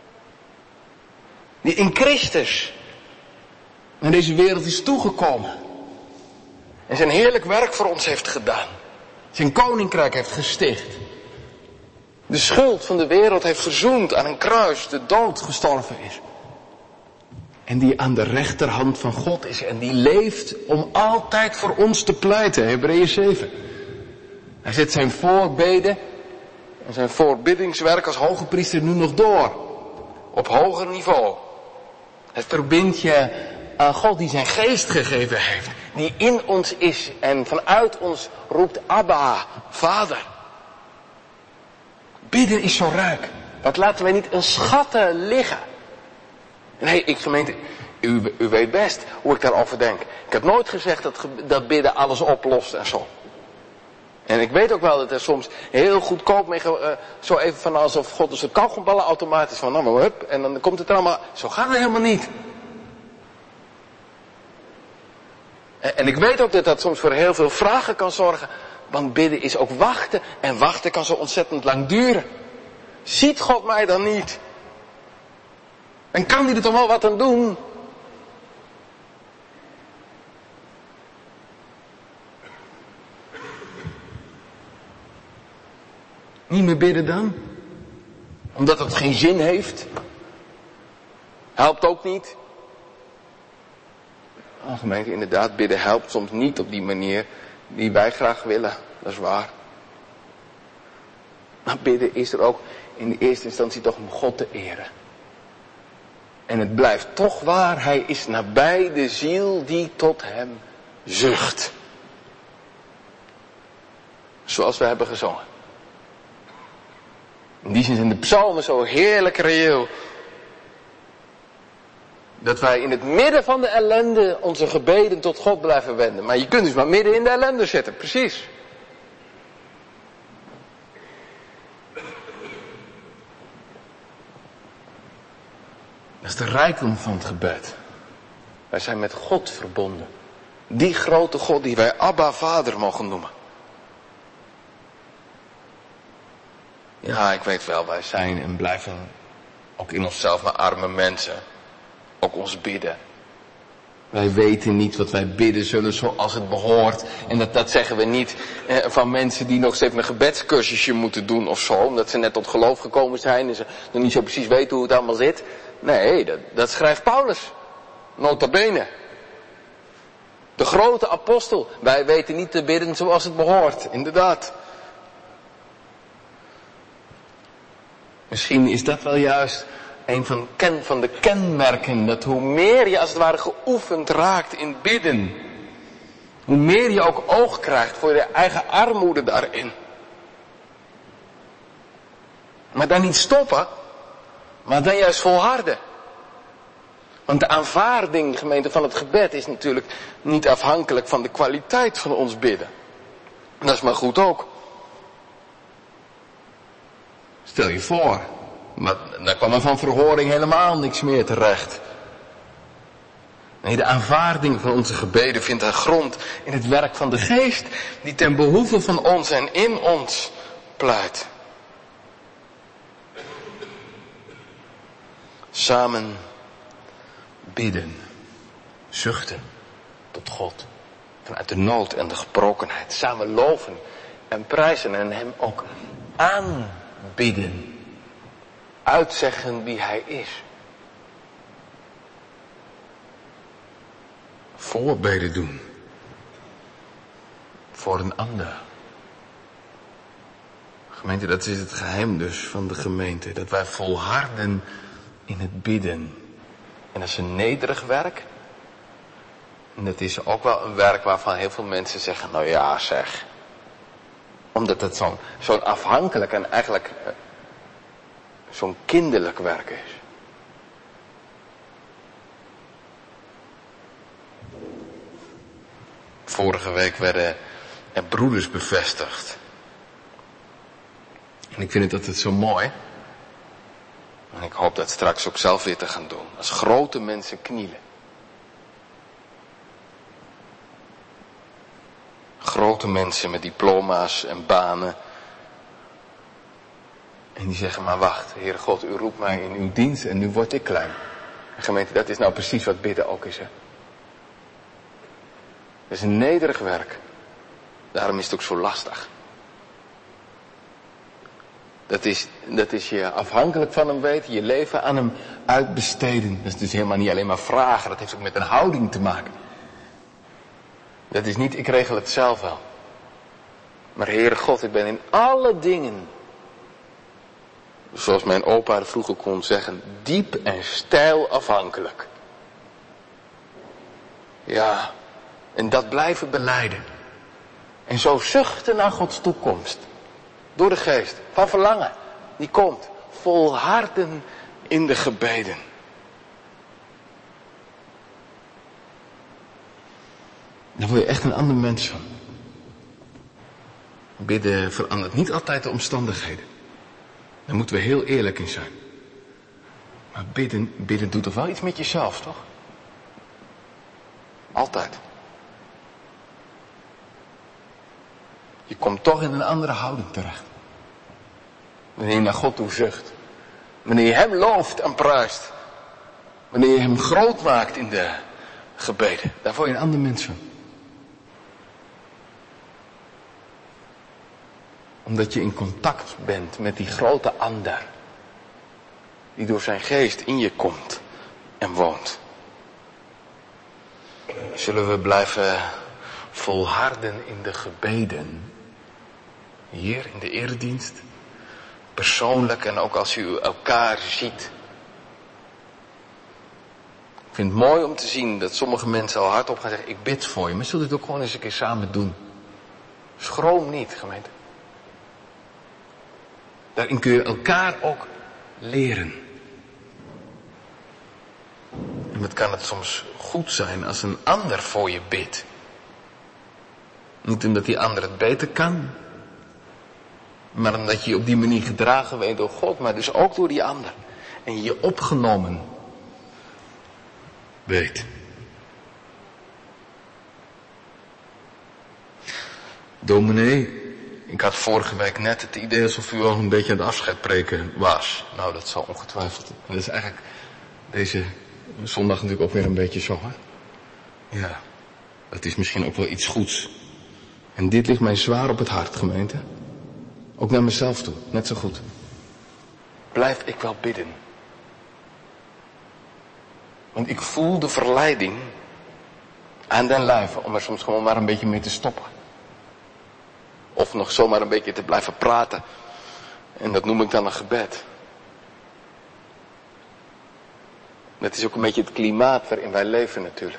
Die in Christus naar deze wereld is toegekomen. En zijn heerlijk werk voor ons heeft gedaan. Zijn koninkrijk heeft gesticht. De schuld van de wereld heeft verzoend aan een kruis, de dood gestorven is. En die aan de rechterhand van God is. En die leeft om altijd voor ons te pleiten. Hebreeën 7. Hij zet zijn voorbeden en zijn voorbiddingswerk als hoge priester nu nog door. Op hoger niveau. Het verbindt je aan God die zijn geest gegeven heeft. Die in ons is en vanuit ons roept Abba, Vader. Bidden is zo rijk. Dat laten wij niet een schatten liggen. Nee, gemeente, u weet best hoe ik daarover denk. Ik heb nooit gezegd dat bidden alles oplost en zo. En ik weet ook wel dat er soms heel goedkoop mee, zo even van alsof God dus een kauwgomballenautomaat is van, nou maar hup, en dan komt het er allemaal. Zo gaat het helemaal niet. En ik weet ook dat dat soms voor heel veel vragen kan zorgen. Want bidden is ook wachten. En wachten kan zo ontzettend lang duren. Ziet God mij dan niet? En kan hij er toch wel wat aan doen? Niet meer bidden dan? Omdat het geen zin heeft? Helpt ook niet? Oh, gemeente, inderdaad, bidden helpt soms niet op die manier die wij graag willen. Dat is waar. Maar bidden is er ook in de eerste instantie toch om God te eren. En het blijft toch waar, hij is nabij de ziel die tot hem zucht. Zoals we hebben gezongen. In die zin zijn de psalmen zo heerlijk reëel. Dat wij in het midden van de ellende onze gebeden tot God blijven wenden. Maar je kunt dus maar midden in de ellende zitten, precies. Dat is de rijkdom van het gebed. Wij zijn met God verbonden. Die grote God die wij Abba Vader mogen noemen. Ja, ik weet wel, wij zijn en blijven ook in onszelf maar arme mensen. Ook ons bidden. Wij weten niet wat wij bidden zullen zoals het behoort. En dat zeggen we niet van mensen die nog steeds een gebedscursusje moeten doen of zo. Omdat ze net tot geloof gekomen zijn en ze nog niet zo precies weten hoe het allemaal zit. Nee, dat schrijft Paulus. Nota bene. De grote apostel. Wij weten niet te bidden zoals het behoort. Inderdaad. Misschien is dat wel juist een van de kenmerken. Dat hoe meer je als het ware geoefend raakt in bidden. Hoe meer je ook oog krijgt voor je eigen armoede daarin. Maar dan niet stoppen. Maar dan juist volharden. Want de aanvaarding, gemeente, van het gebed is natuurlijk niet afhankelijk van de kwaliteit van ons bidden. En dat is maar goed ook. Stel je voor, maar daar kwam er van verhoring helemaal niks meer terecht. Nee, de aanvaarding van onze gebeden vindt haar grond in het werk van de Geest, die ten behoeve van ons en in ons pleit. Samen bidden, zuchten tot God. Vanuit de nood en de gebrokenheid. Samen loven en prijzen en hem ook aanbidden. Uitzeggen wie hij is. Voorbeden doen. Voor een ander. Gemeente, dat is het geheim dus van de gemeente. Dat wij volharden in het bidden. En dat is een nederig werk. En dat is ook wel een werk waarvan heel veel mensen zeggen, nou ja zeg. Omdat het zo'n afhankelijk en eigenlijk zo'n kinderlijk werk is. Vorige week werden er broeders bevestigd. En ik vind het altijd zo mooi. En ik hoop dat straks ook zelf weer te gaan doen. Als grote mensen knielen. Grote mensen met diploma's en banen. En die zeggen, maar wacht, Heere God, u roept mij in uw dienst en nu word ik klein. En gemeente, dat is nou precies wat bidden ook is, hè. Dat is een nederig werk. Daarom is het ook zo lastig. Dat is je afhankelijk van hem weten, je leven aan hem uitbesteden. Dat is dus helemaal niet alleen maar vragen, dat heeft ook met een houding te maken. Dat is niet, ik regel het zelf wel. Maar Heere God, ik ben in alle dingen, zoals mijn opa vroeger kon zeggen, diep en steil afhankelijk. Ja, en dat blijven belijden. En zo zuchten naar Gods toekomst. Door de geest van verlangen. Die komt. Volharden in de gebeden. Daar word je echt een ander mens van. Bidden verandert niet altijd de omstandigheden. Daar moeten we heel eerlijk in zijn. Maar bidden doet toch wel iets met jezelf, toch? Altijd. Je komt toch in een andere houding terecht. Wanneer je naar God toe zucht. Wanneer je hem looft en prijst. Wanneer je hem groot maakt in de gebeden. Daar word je een ander mens van. Omdat je in contact bent met die grote ander. Die door zijn geest in je komt en woont. Zullen we blijven volharden in de gebeden. Hier in de eredienst. Persoonlijk en ook als u elkaar ziet. Ik vind het mooi om te zien dat sommige mensen al hardop gaan zeggen, ik bid voor je. Maar zullen we het ook gewoon eens een keer samen doen? Schroom niet, gemeente. Daarin kun je elkaar ook leren. En wat kan het soms goed zijn als een ander voor je bidt. Niet omdat die ander het beter kan. Maar omdat je op die manier gedragen weet door God. Maar dus ook door die ander. En je opgenomen weet. Dominee, ik had vorige week net het idee alsof u al een beetje aan het afscheid preken was. Nou, dat zal ongetwijfeld. Dat is eigenlijk deze zondag natuurlijk ook weer een beetje zo, hè? Ja, dat is misschien ook wel iets goeds. En dit ligt mij zwaar op het hart, gemeente. Ook naar mezelf toe, net zo goed. Blijf ik wel bidden. Want ik voel de verleiding aan den lijve om er soms gewoon maar een beetje mee te stoppen. Of nog zomaar een beetje te blijven praten. En dat noem ik dan een gebed. Dat is ook een beetje het klimaat waarin wij leven natuurlijk.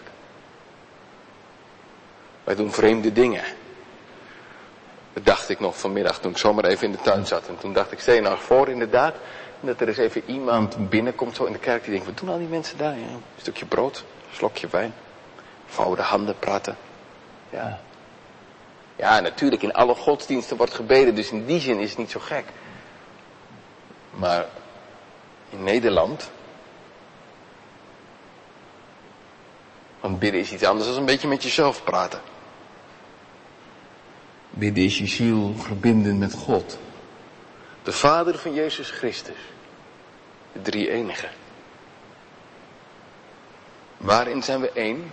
Wij doen vreemde dingen. Dat dacht ik nog vanmiddag toen ik zomaar even in de tuin zat. En toen dacht ik, stel je nou voor inderdaad, dat er eens even iemand binnenkomt zo in de kerk die denkt, wat doen al die mensen daar? Ja, een stukje brood, een slokje wijn, vouwen de handen, praten. Ja. Ja, natuurlijk in alle godsdiensten wordt gebeden, dus in die zin is het niet zo gek. Maar in Nederland, want bidden is iets anders dan een beetje met jezelf praten. Bidden is je ziel verbinden met God. De Vader van Jezus Christus. De drie enige. Waarin zijn we één?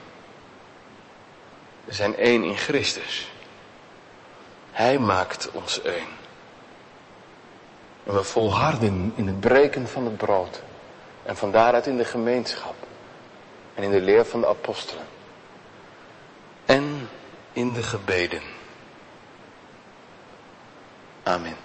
We zijn één in Christus. Hij maakt ons één. En we volharden in het breken van het brood. En van daaruit in de gemeenschap. En in de leer van de apostelen. En in de gebeden. Amen.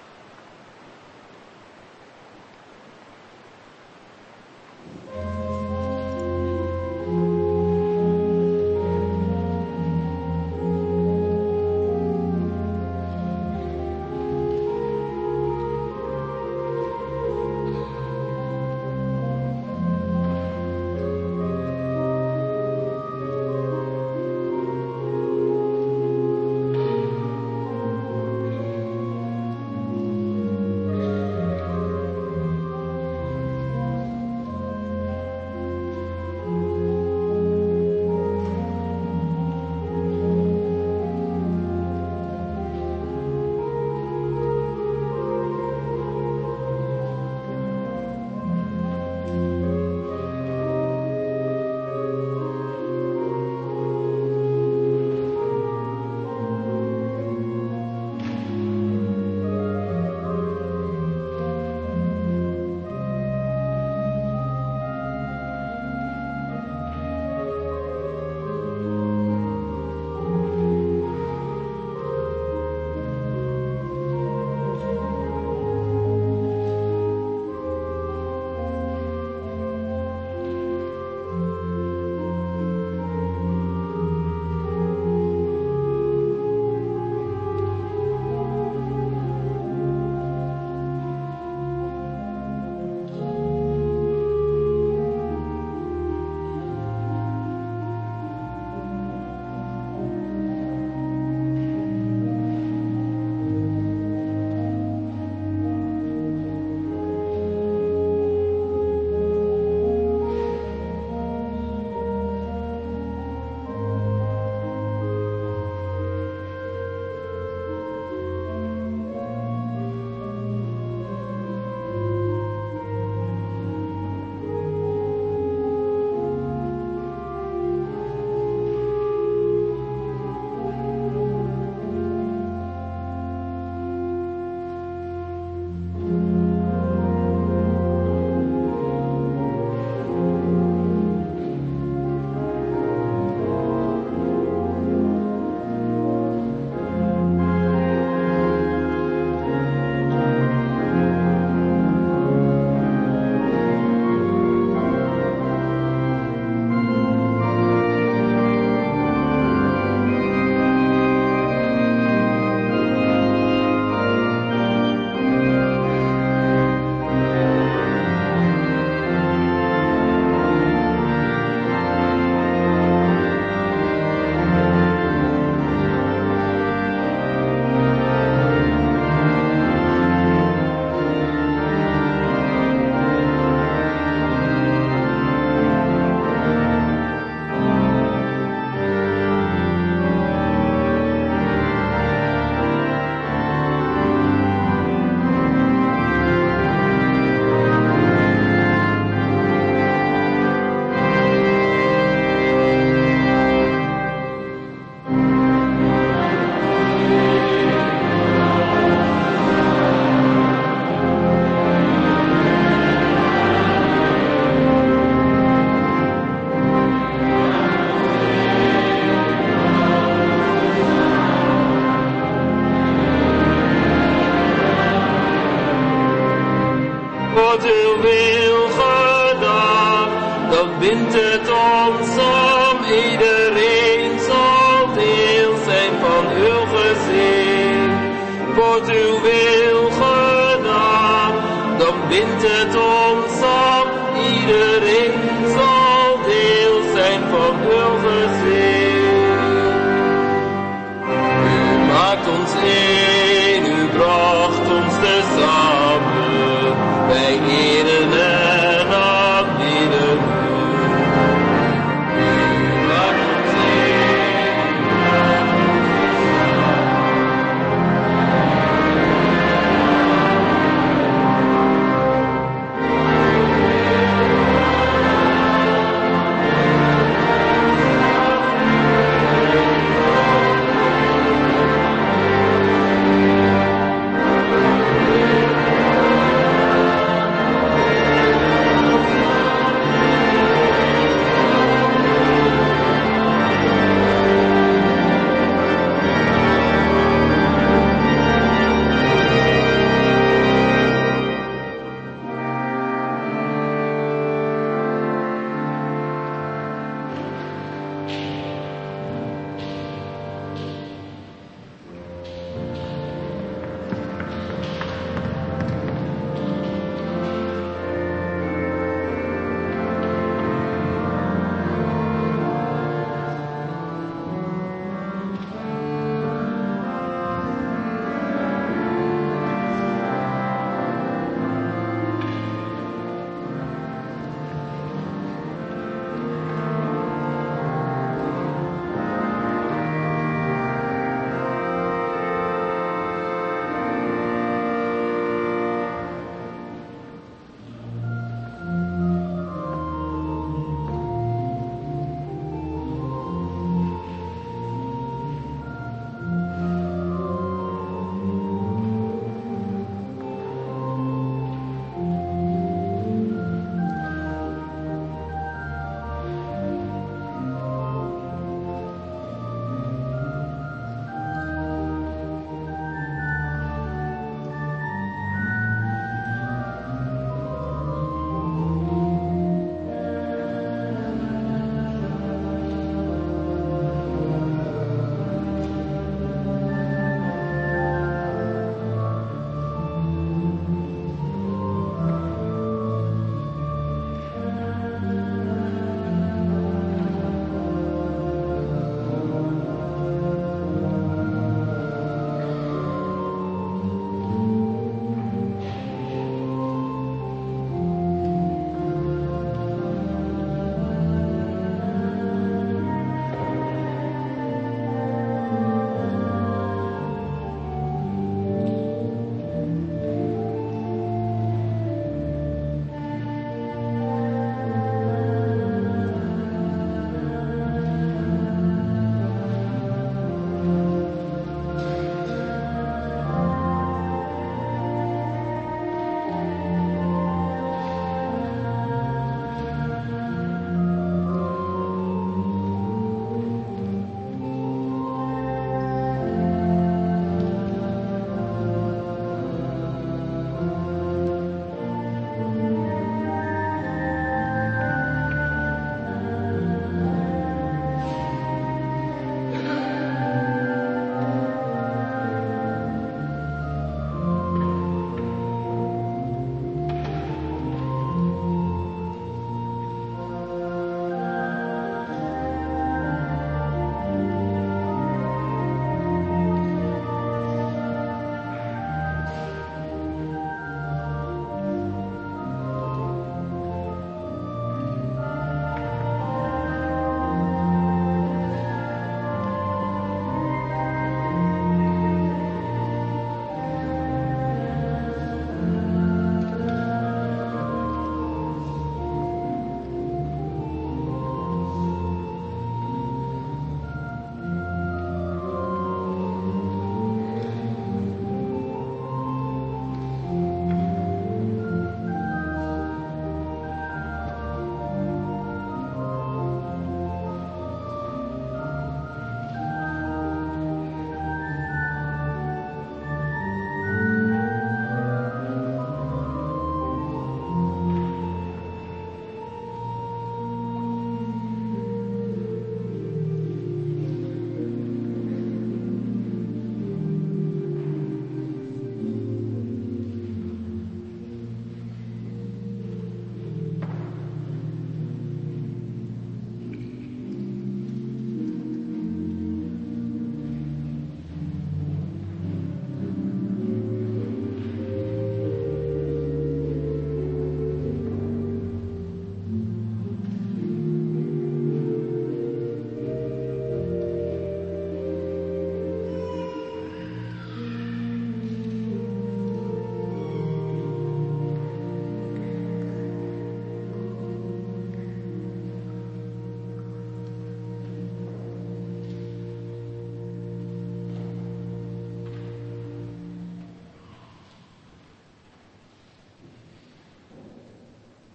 wordt uw wil gedaan, dan bindt het ons om. Iedereen zal deel zijn van uw gezin. Wordt uw wil gedaan, dan bindt het ons om. Iedereen zal deel zijn van uw gezin. U maakt ons één, u bracht ons tezamen. Wij eren en aanbidden u. U maakt ons één, u bracht ons tezamen.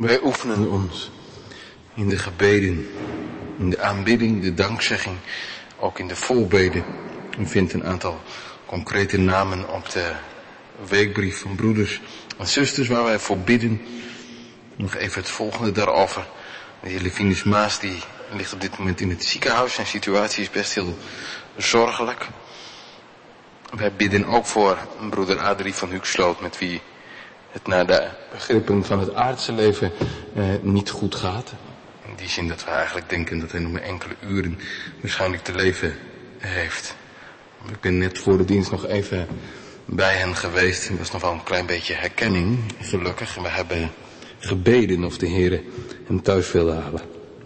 Wij oefenen ons in de gebeden, in de aanbidding, de dankzegging, ook in de voorbeden. U vindt een aantal concrete namen op de weekbrief van broeders en zusters waar wij voor bidden. Nog even het volgende daarover. De heer Levinus Maas die ligt op dit moment in het ziekenhuis. Zijn situatie is best heel zorgelijk. Wij bidden ook voor broeder Adrie van Huksloot, met wie het naar de begrippen van het aardse leven niet goed gaat. In die zin dat we eigenlijk denken dat hij nog maar enkele uren waarschijnlijk te leven heeft. Ik ben net voor de dienst nog even bij hen geweest. Er was nog wel een klein beetje herkenning, gelukkig. We hebben gebeden of de Heer hem thuis wil halen.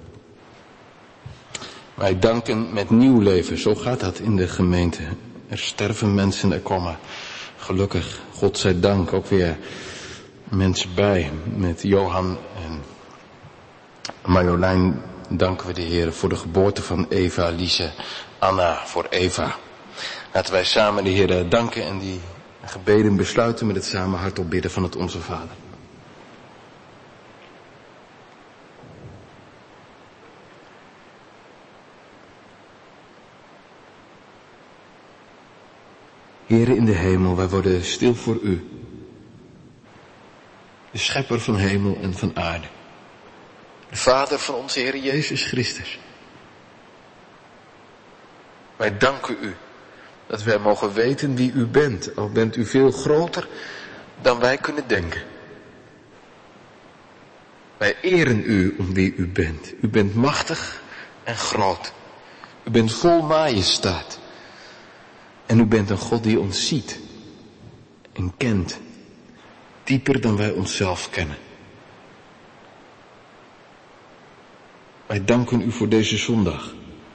Wij danken met nieuw leven, zo gaat dat in de gemeente. Er sterven mensen, er komen gelukkig, God zij dank, ook weer mensen bij. Met Johan en Marjolein danken we de Heer voor de geboorte van Eva, Lise, Anna, voor Eva. Laten wij samen de Heer danken en die gebeden besluiten met het samen hardop bidden van het Onze Vader. Heere in de hemel, wij worden stil voor U. De schepper van hemel en van aarde. De Vader van onze Heer Jezus Christus. Wij danken U dat wij mogen weten wie U bent, al bent U veel groter dan wij kunnen denken. Wij eren U om wie U bent. U bent machtig en groot. U bent vol majesteit. En U bent een God die ons ziet en kent, dieper dan wij onszelf kennen. Wij danken U voor deze zondag.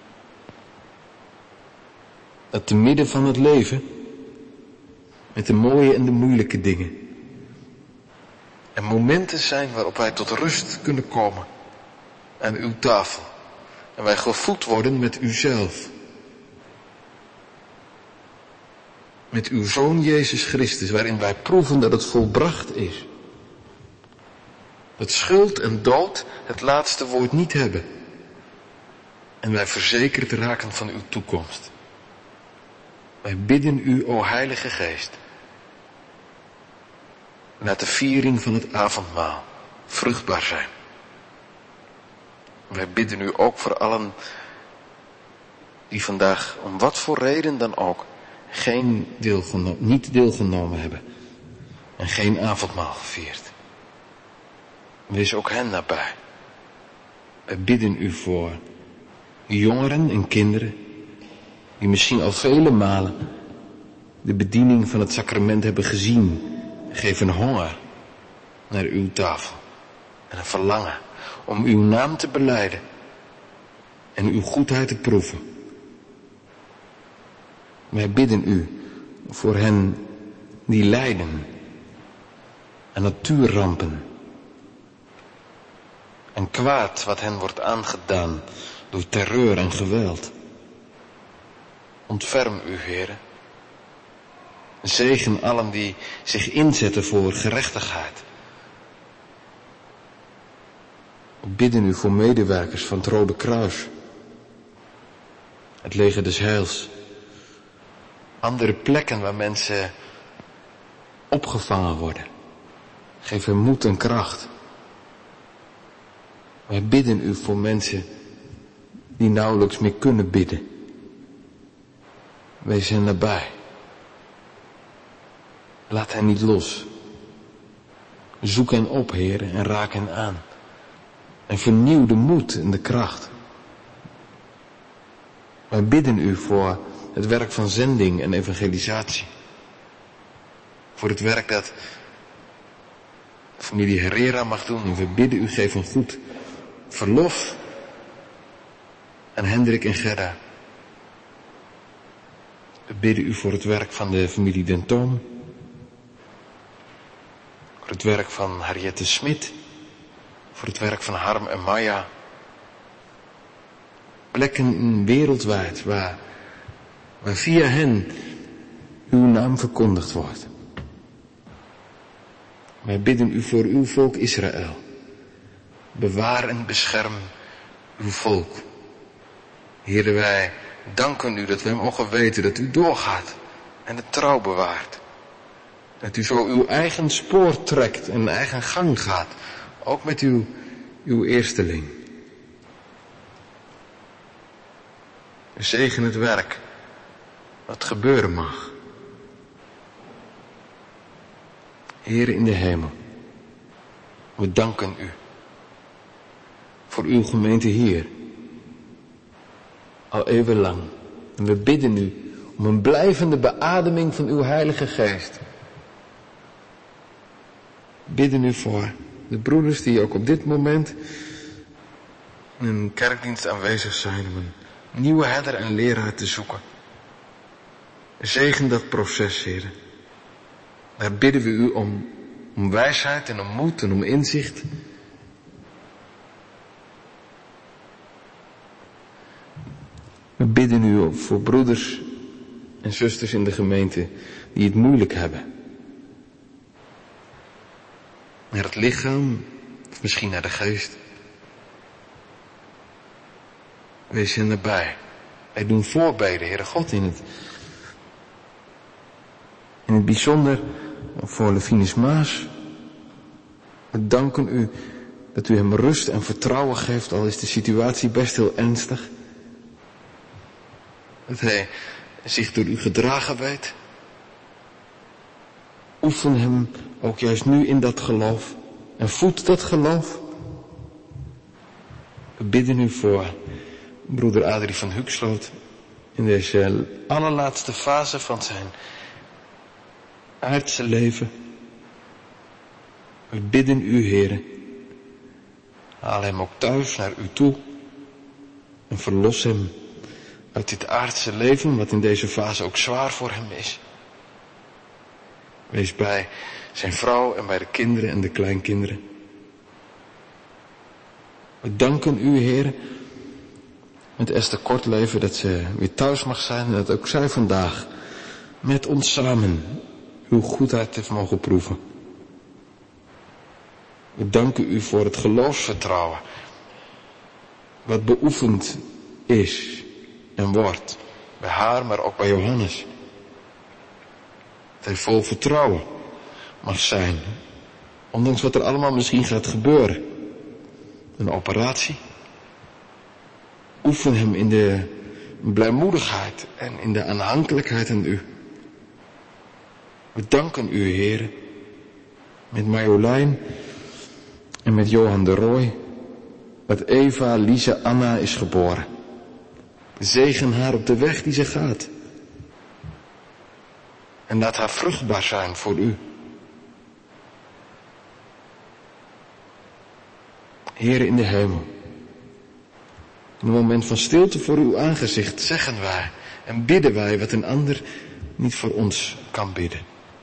Dat te midden van het leven, met de mooie en de moeilijke dingen, er momenten zijn waarop wij tot rust kunnen komen aan Uw tafel. En wij gevoed worden met Uzelf. Met Uw Zoon Jezus Christus, waarin wij proeven dat het volbracht is. Dat schuld en dood het laatste woord niet hebben. En wij verzekerd raken van Uw toekomst. Wij bidden U, o Heilige Geest. Laat de viering van het avondmaal vruchtbaar zijn. Wij bidden U ook voor allen die vandaag, om wat voor reden dan ook, niet deelgenomen hebben en geen avondmaal gevierd. Wees ook hen nabij. Wij bidden U voor jongeren en kinderen die misschien al vele malen de bediening van het sacrament hebben gezien. Geef een honger naar Uw tafel en een verlangen om Uw naam te belijden en Uw goedheid te proeven. Wij bidden U voor hen die lijden aan natuurrampen en kwaad wat hen wordt aangedaan door terreur en geweld. Ontferm U, Heere. Zegen allen die zich inzetten voor gerechtigheid. We bidden U voor medewerkers van het Rode Kruis, het Leger des Heils, andere plekken waar mensen opgevangen worden. Geef hen moed en kracht. Wij bidden U voor mensen die nauwelijks meer kunnen bidden. Wees hen nabij. Laat hen niet los. Zoek hen op, Heer, en raak hen aan. En vernieuw de moed en de kracht. Wij bidden U voor het werk van zending en evangelisatie. Voor het werk dat de familie Herrera mag doen. En we bidden U, geef een goed verlof aan Hendrik en Gerda. We bidden U voor het werk van de familie Dentoon. Voor het werk van Harriette Smit. Voor het werk van Harm en Maya. Plekken wereldwijd waar via hen Uw naam verkondigd wordt. Wij bidden U voor Uw volk Israël. Bewaar en bescherm uw volk. Heere, wij danken u dat we mogen weten dat u doorgaat en de trouw bewaart. Dat u zo uw eigen spoor trekt en eigen gang gaat. Ook met uw eersteling. Zegen het werk wat gebeuren mag. Heere in de hemel, we danken u voor uw gemeente hier. Al eeuwenlang. En we bidden u om een blijvende beademing van uw Heilige Geest. We bidden u voor de broeders die ook op dit moment in een kerkdienst aanwezig zijn om een nieuwe herder en leraar te zoeken. Zegen dat proces, Heer. Daar bidden we u om wijsheid en om moed en om inzicht. We bidden u voor broeders en zusters in de gemeente die het moeilijk hebben. Naar het lichaam, of misschien naar de geest. Wees hen erbij. Wij doen voorbeden, Heere God, in het bijzonder voor Levinus Maas. We danken u dat u hem rust en vertrouwen geeft, al is de situatie best heel ernstig. Dat hij zich door u gedragen weet. Oefen hem ook juist nu in dat geloof. En voed dat geloof. We bidden u voor broeder Adrie van Huxloot. In deze allerlaatste fase van zijn aardse leven. We bidden u, Heere. Haal hem ook thuis naar u toe. En verlos hem uit dit aardse leven, wat in deze fase ook zwaar voor hem is. Wees bij zijn vrouw en bij de kinderen en de kleinkinderen. We danken u, Heer, met Esther Kortleven dat ze weer thuis mag zijn en dat ook zij vandaag met ons samen uw goedheid heeft mogen proeven. We danken u voor het geloofsvertrouwen wat beoefend is en wordt bij haar, maar ook bij Johannes. Dat hij vol vertrouwen mag zijn, ondanks wat er allemaal misschien gaat gebeuren. Een operatie. Oefen hem in de blijmoedigheid en in de aanhankelijkheid aan u. We danken u, Heer, met Marjolein en met Johan de Rooij, dat Eva, Lise, Anna is geboren. Zegen haar op de weg die ze gaat. En laat haar vruchtbaar zijn voor u. Heer in de hemel, in een moment van stilte voor uw aangezicht zeggen wij en bidden wij wat een ander niet voor ons kan bidden.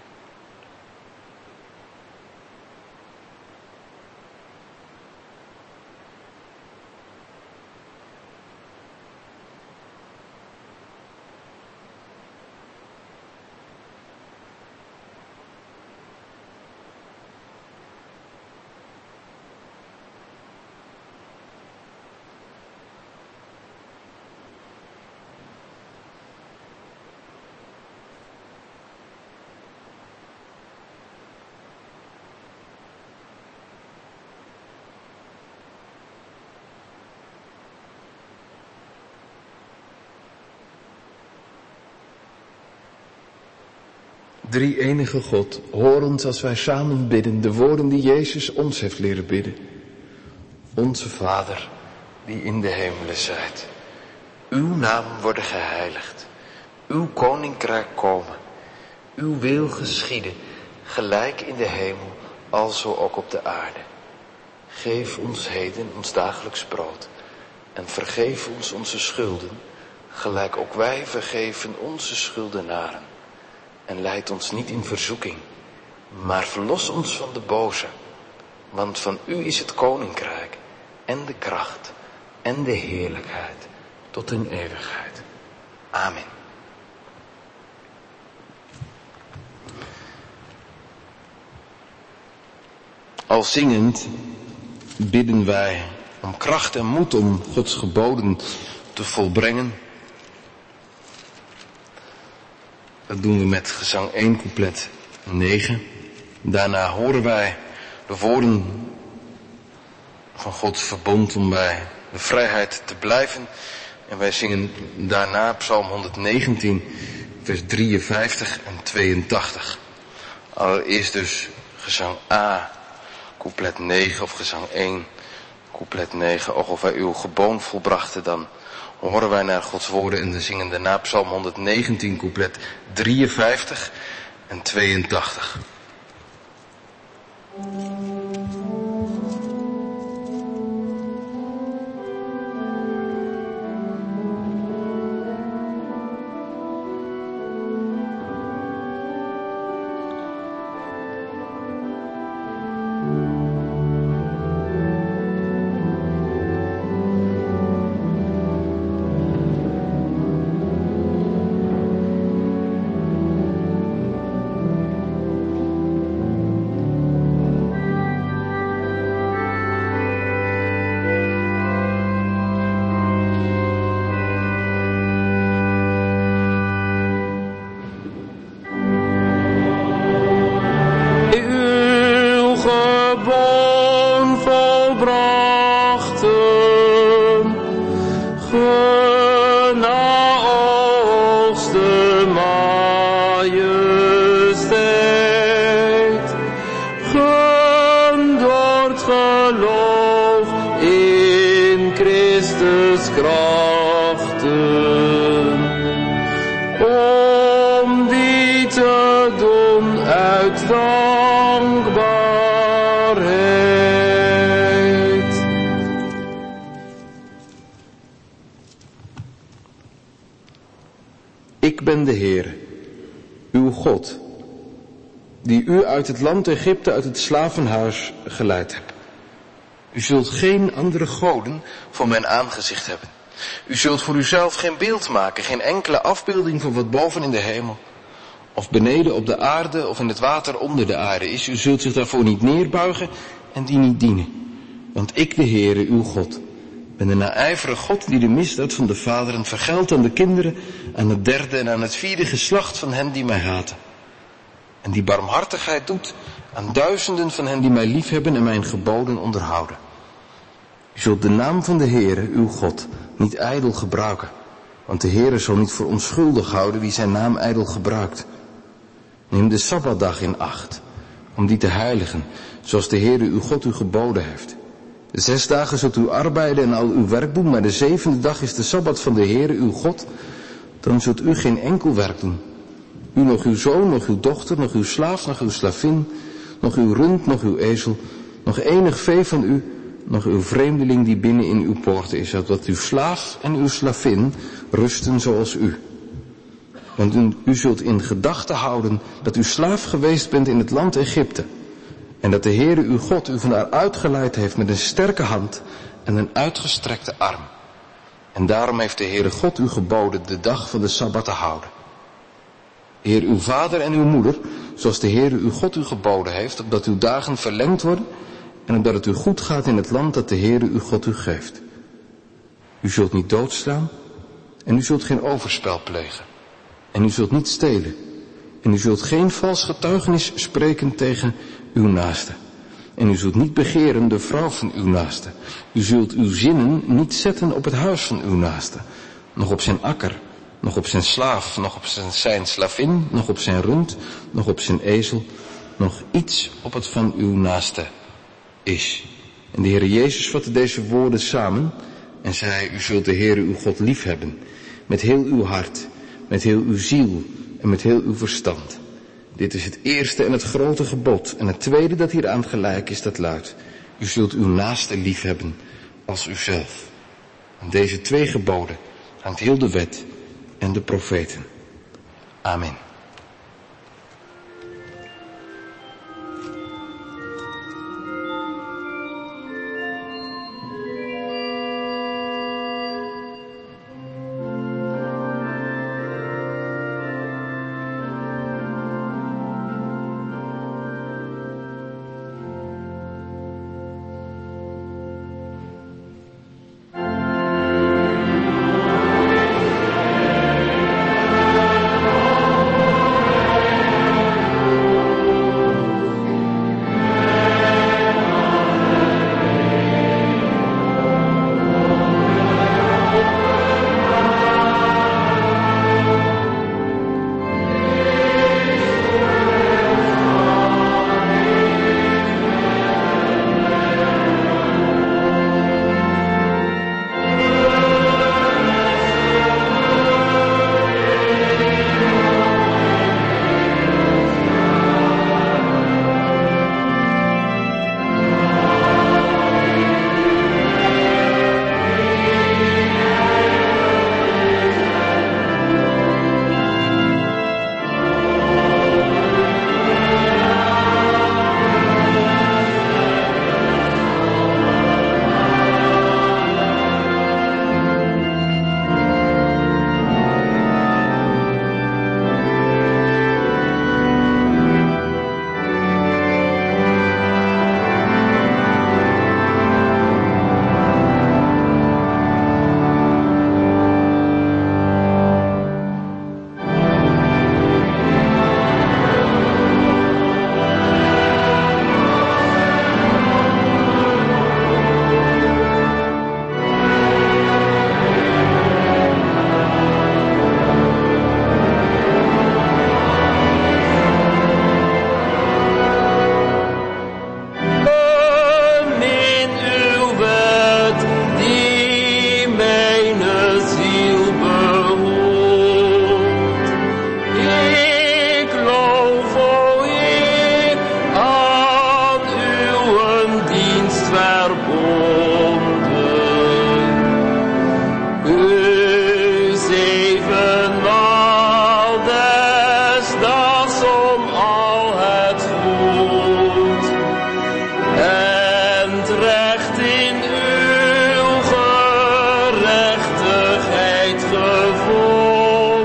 Drie enige God, hoor ons als wij samen bidden, de woorden die Jezus ons heeft leren bidden. Onze Vader, die in de hemelen zijt. Uw naam worden geheiligd. Uw koninkrijk komen. Uw wil geschieden, gelijk in de hemel, alzo ook op de aarde. Geef ons heden ons dagelijks brood. En vergeef ons onze schulden, gelijk ook wij vergeven onze schuldenaren. En leid ons niet in verzoeking, maar verlos ons van de boze. Want van u is het koninkrijk en de kracht en de heerlijkheid tot in eeuwigheid. Amen. Al zingend bidden wij om kracht en moed om Gods geboden te volbrengen. Dat doen we met gezang 1, couplet 9. Daarna horen wij de woorden van Gods verbond om bij de vrijheid te blijven. En wij zingen daarna Psalm 119, vers 53 en 82. Allereerst dus gezang A, couplet 9 of gezang 1, couplet 9. Och, of wij uw geboon volbrachten, dan horen wij naar Gods woorden en we zingen daarna Psalm 119, couplet 53 en 82. Ik ben de Heer, uw God, die u uit het land Egypte, uit het slavenhuis geleid hebt. U zult geen andere goden voor mijn aangezicht hebben. U zult voor uzelf geen beeld maken, geen enkele afbeelding van wat boven in de hemel, of beneden op de aarde, of in het water onder de aarde is. U zult zich daarvoor niet neerbuigen en die niet dienen. Want ik, de Heere, uw God, ben de naijverige God die de misdaad van de vaderen vergeldt aan de kinderen, aan het derde en aan het vierde geslacht van hen die mij haten. En die barmhartigheid doet aan duizenden van hen die mij liefhebben en mijn geboden onderhouden. U zult de naam van de Heere, uw God, niet ijdel gebruiken. Want de Heere zal niet voor onschuldig houden wie zijn naam ijdel gebruikt. Neem de Sabbatdag in acht, om die te heiligen, zoals de Heere uw God u geboden heeft. De 6 dagen zult u arbeiden en al uw werk doen, maar de 7e dag is de Sabbat van de Heere uw God. Dan zult u geen enkel werk doen. U, nog uw zoon, nog uw dochter, nog uw slaaf, nog uw slavin, nog uw rund, nog uw ezel, nog enig vee van u, nog uw vreemdeling die binnen in uw poorten is, zodat uw slaaf en uw slavin rusten zoals u. Want u zult in gedachten houden dat u slaaf geweest bent in het land Egypte, en dat de Heere uw God u vandaar uitgeleid heeft met een sterke hand en een uitgestrekte arm. En daarom heeft de Heere God u geboden de dag van de Sabbat te houden. Eer uw vader en uw moeder, zoals de Heere uw God u geboden heeft, opdat uw dagen verlengd worden en opdat het u goed gaat in het land dat de Heere uw God u geeft. U zult niet doodslaan en u zult geen overspel plegen. En u zult niet stelen en u zult geen vals getuigenis spreken tegen uw naaste. En u zult niet begeren de vrouw van uw naaste. U zult uw zinnen niet zetten op het huis van uw naaste, nog op zijn akker, nog op zijn slaaf, nog op zijn slavin, nog op zijn rund, nog op zijn ezel, nog iets op het van uw naaste is. En de Heere Jezus vatte deze woorden samen en zei, u zult de Heere uw God liefhebben, met heel uw hart, met heel uw ziel en met heel uw verstand. Dit is het eerste en het grote gebod. En het tweede dat hieraan gelijk is, dat luidt, u zult uw naaste liefhebben als uzelf. Aan deze 2 geboden hangt heel de wet en de profeten. Amen. zijt gevonden.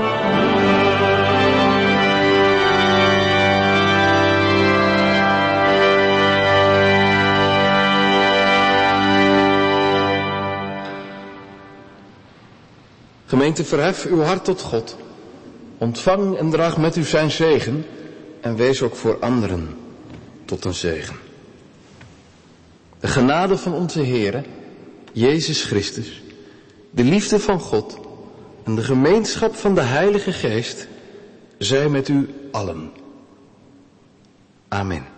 Gemeente, verhef uw hart tot God. Ontvang en draag met u zijn zegen en wees ook voor anderen tot een zegen. De genade van onze Heere, Jezus Christus, de liefde van God en de gemeenschap van de Heilige Geest zij met u allen. Amen.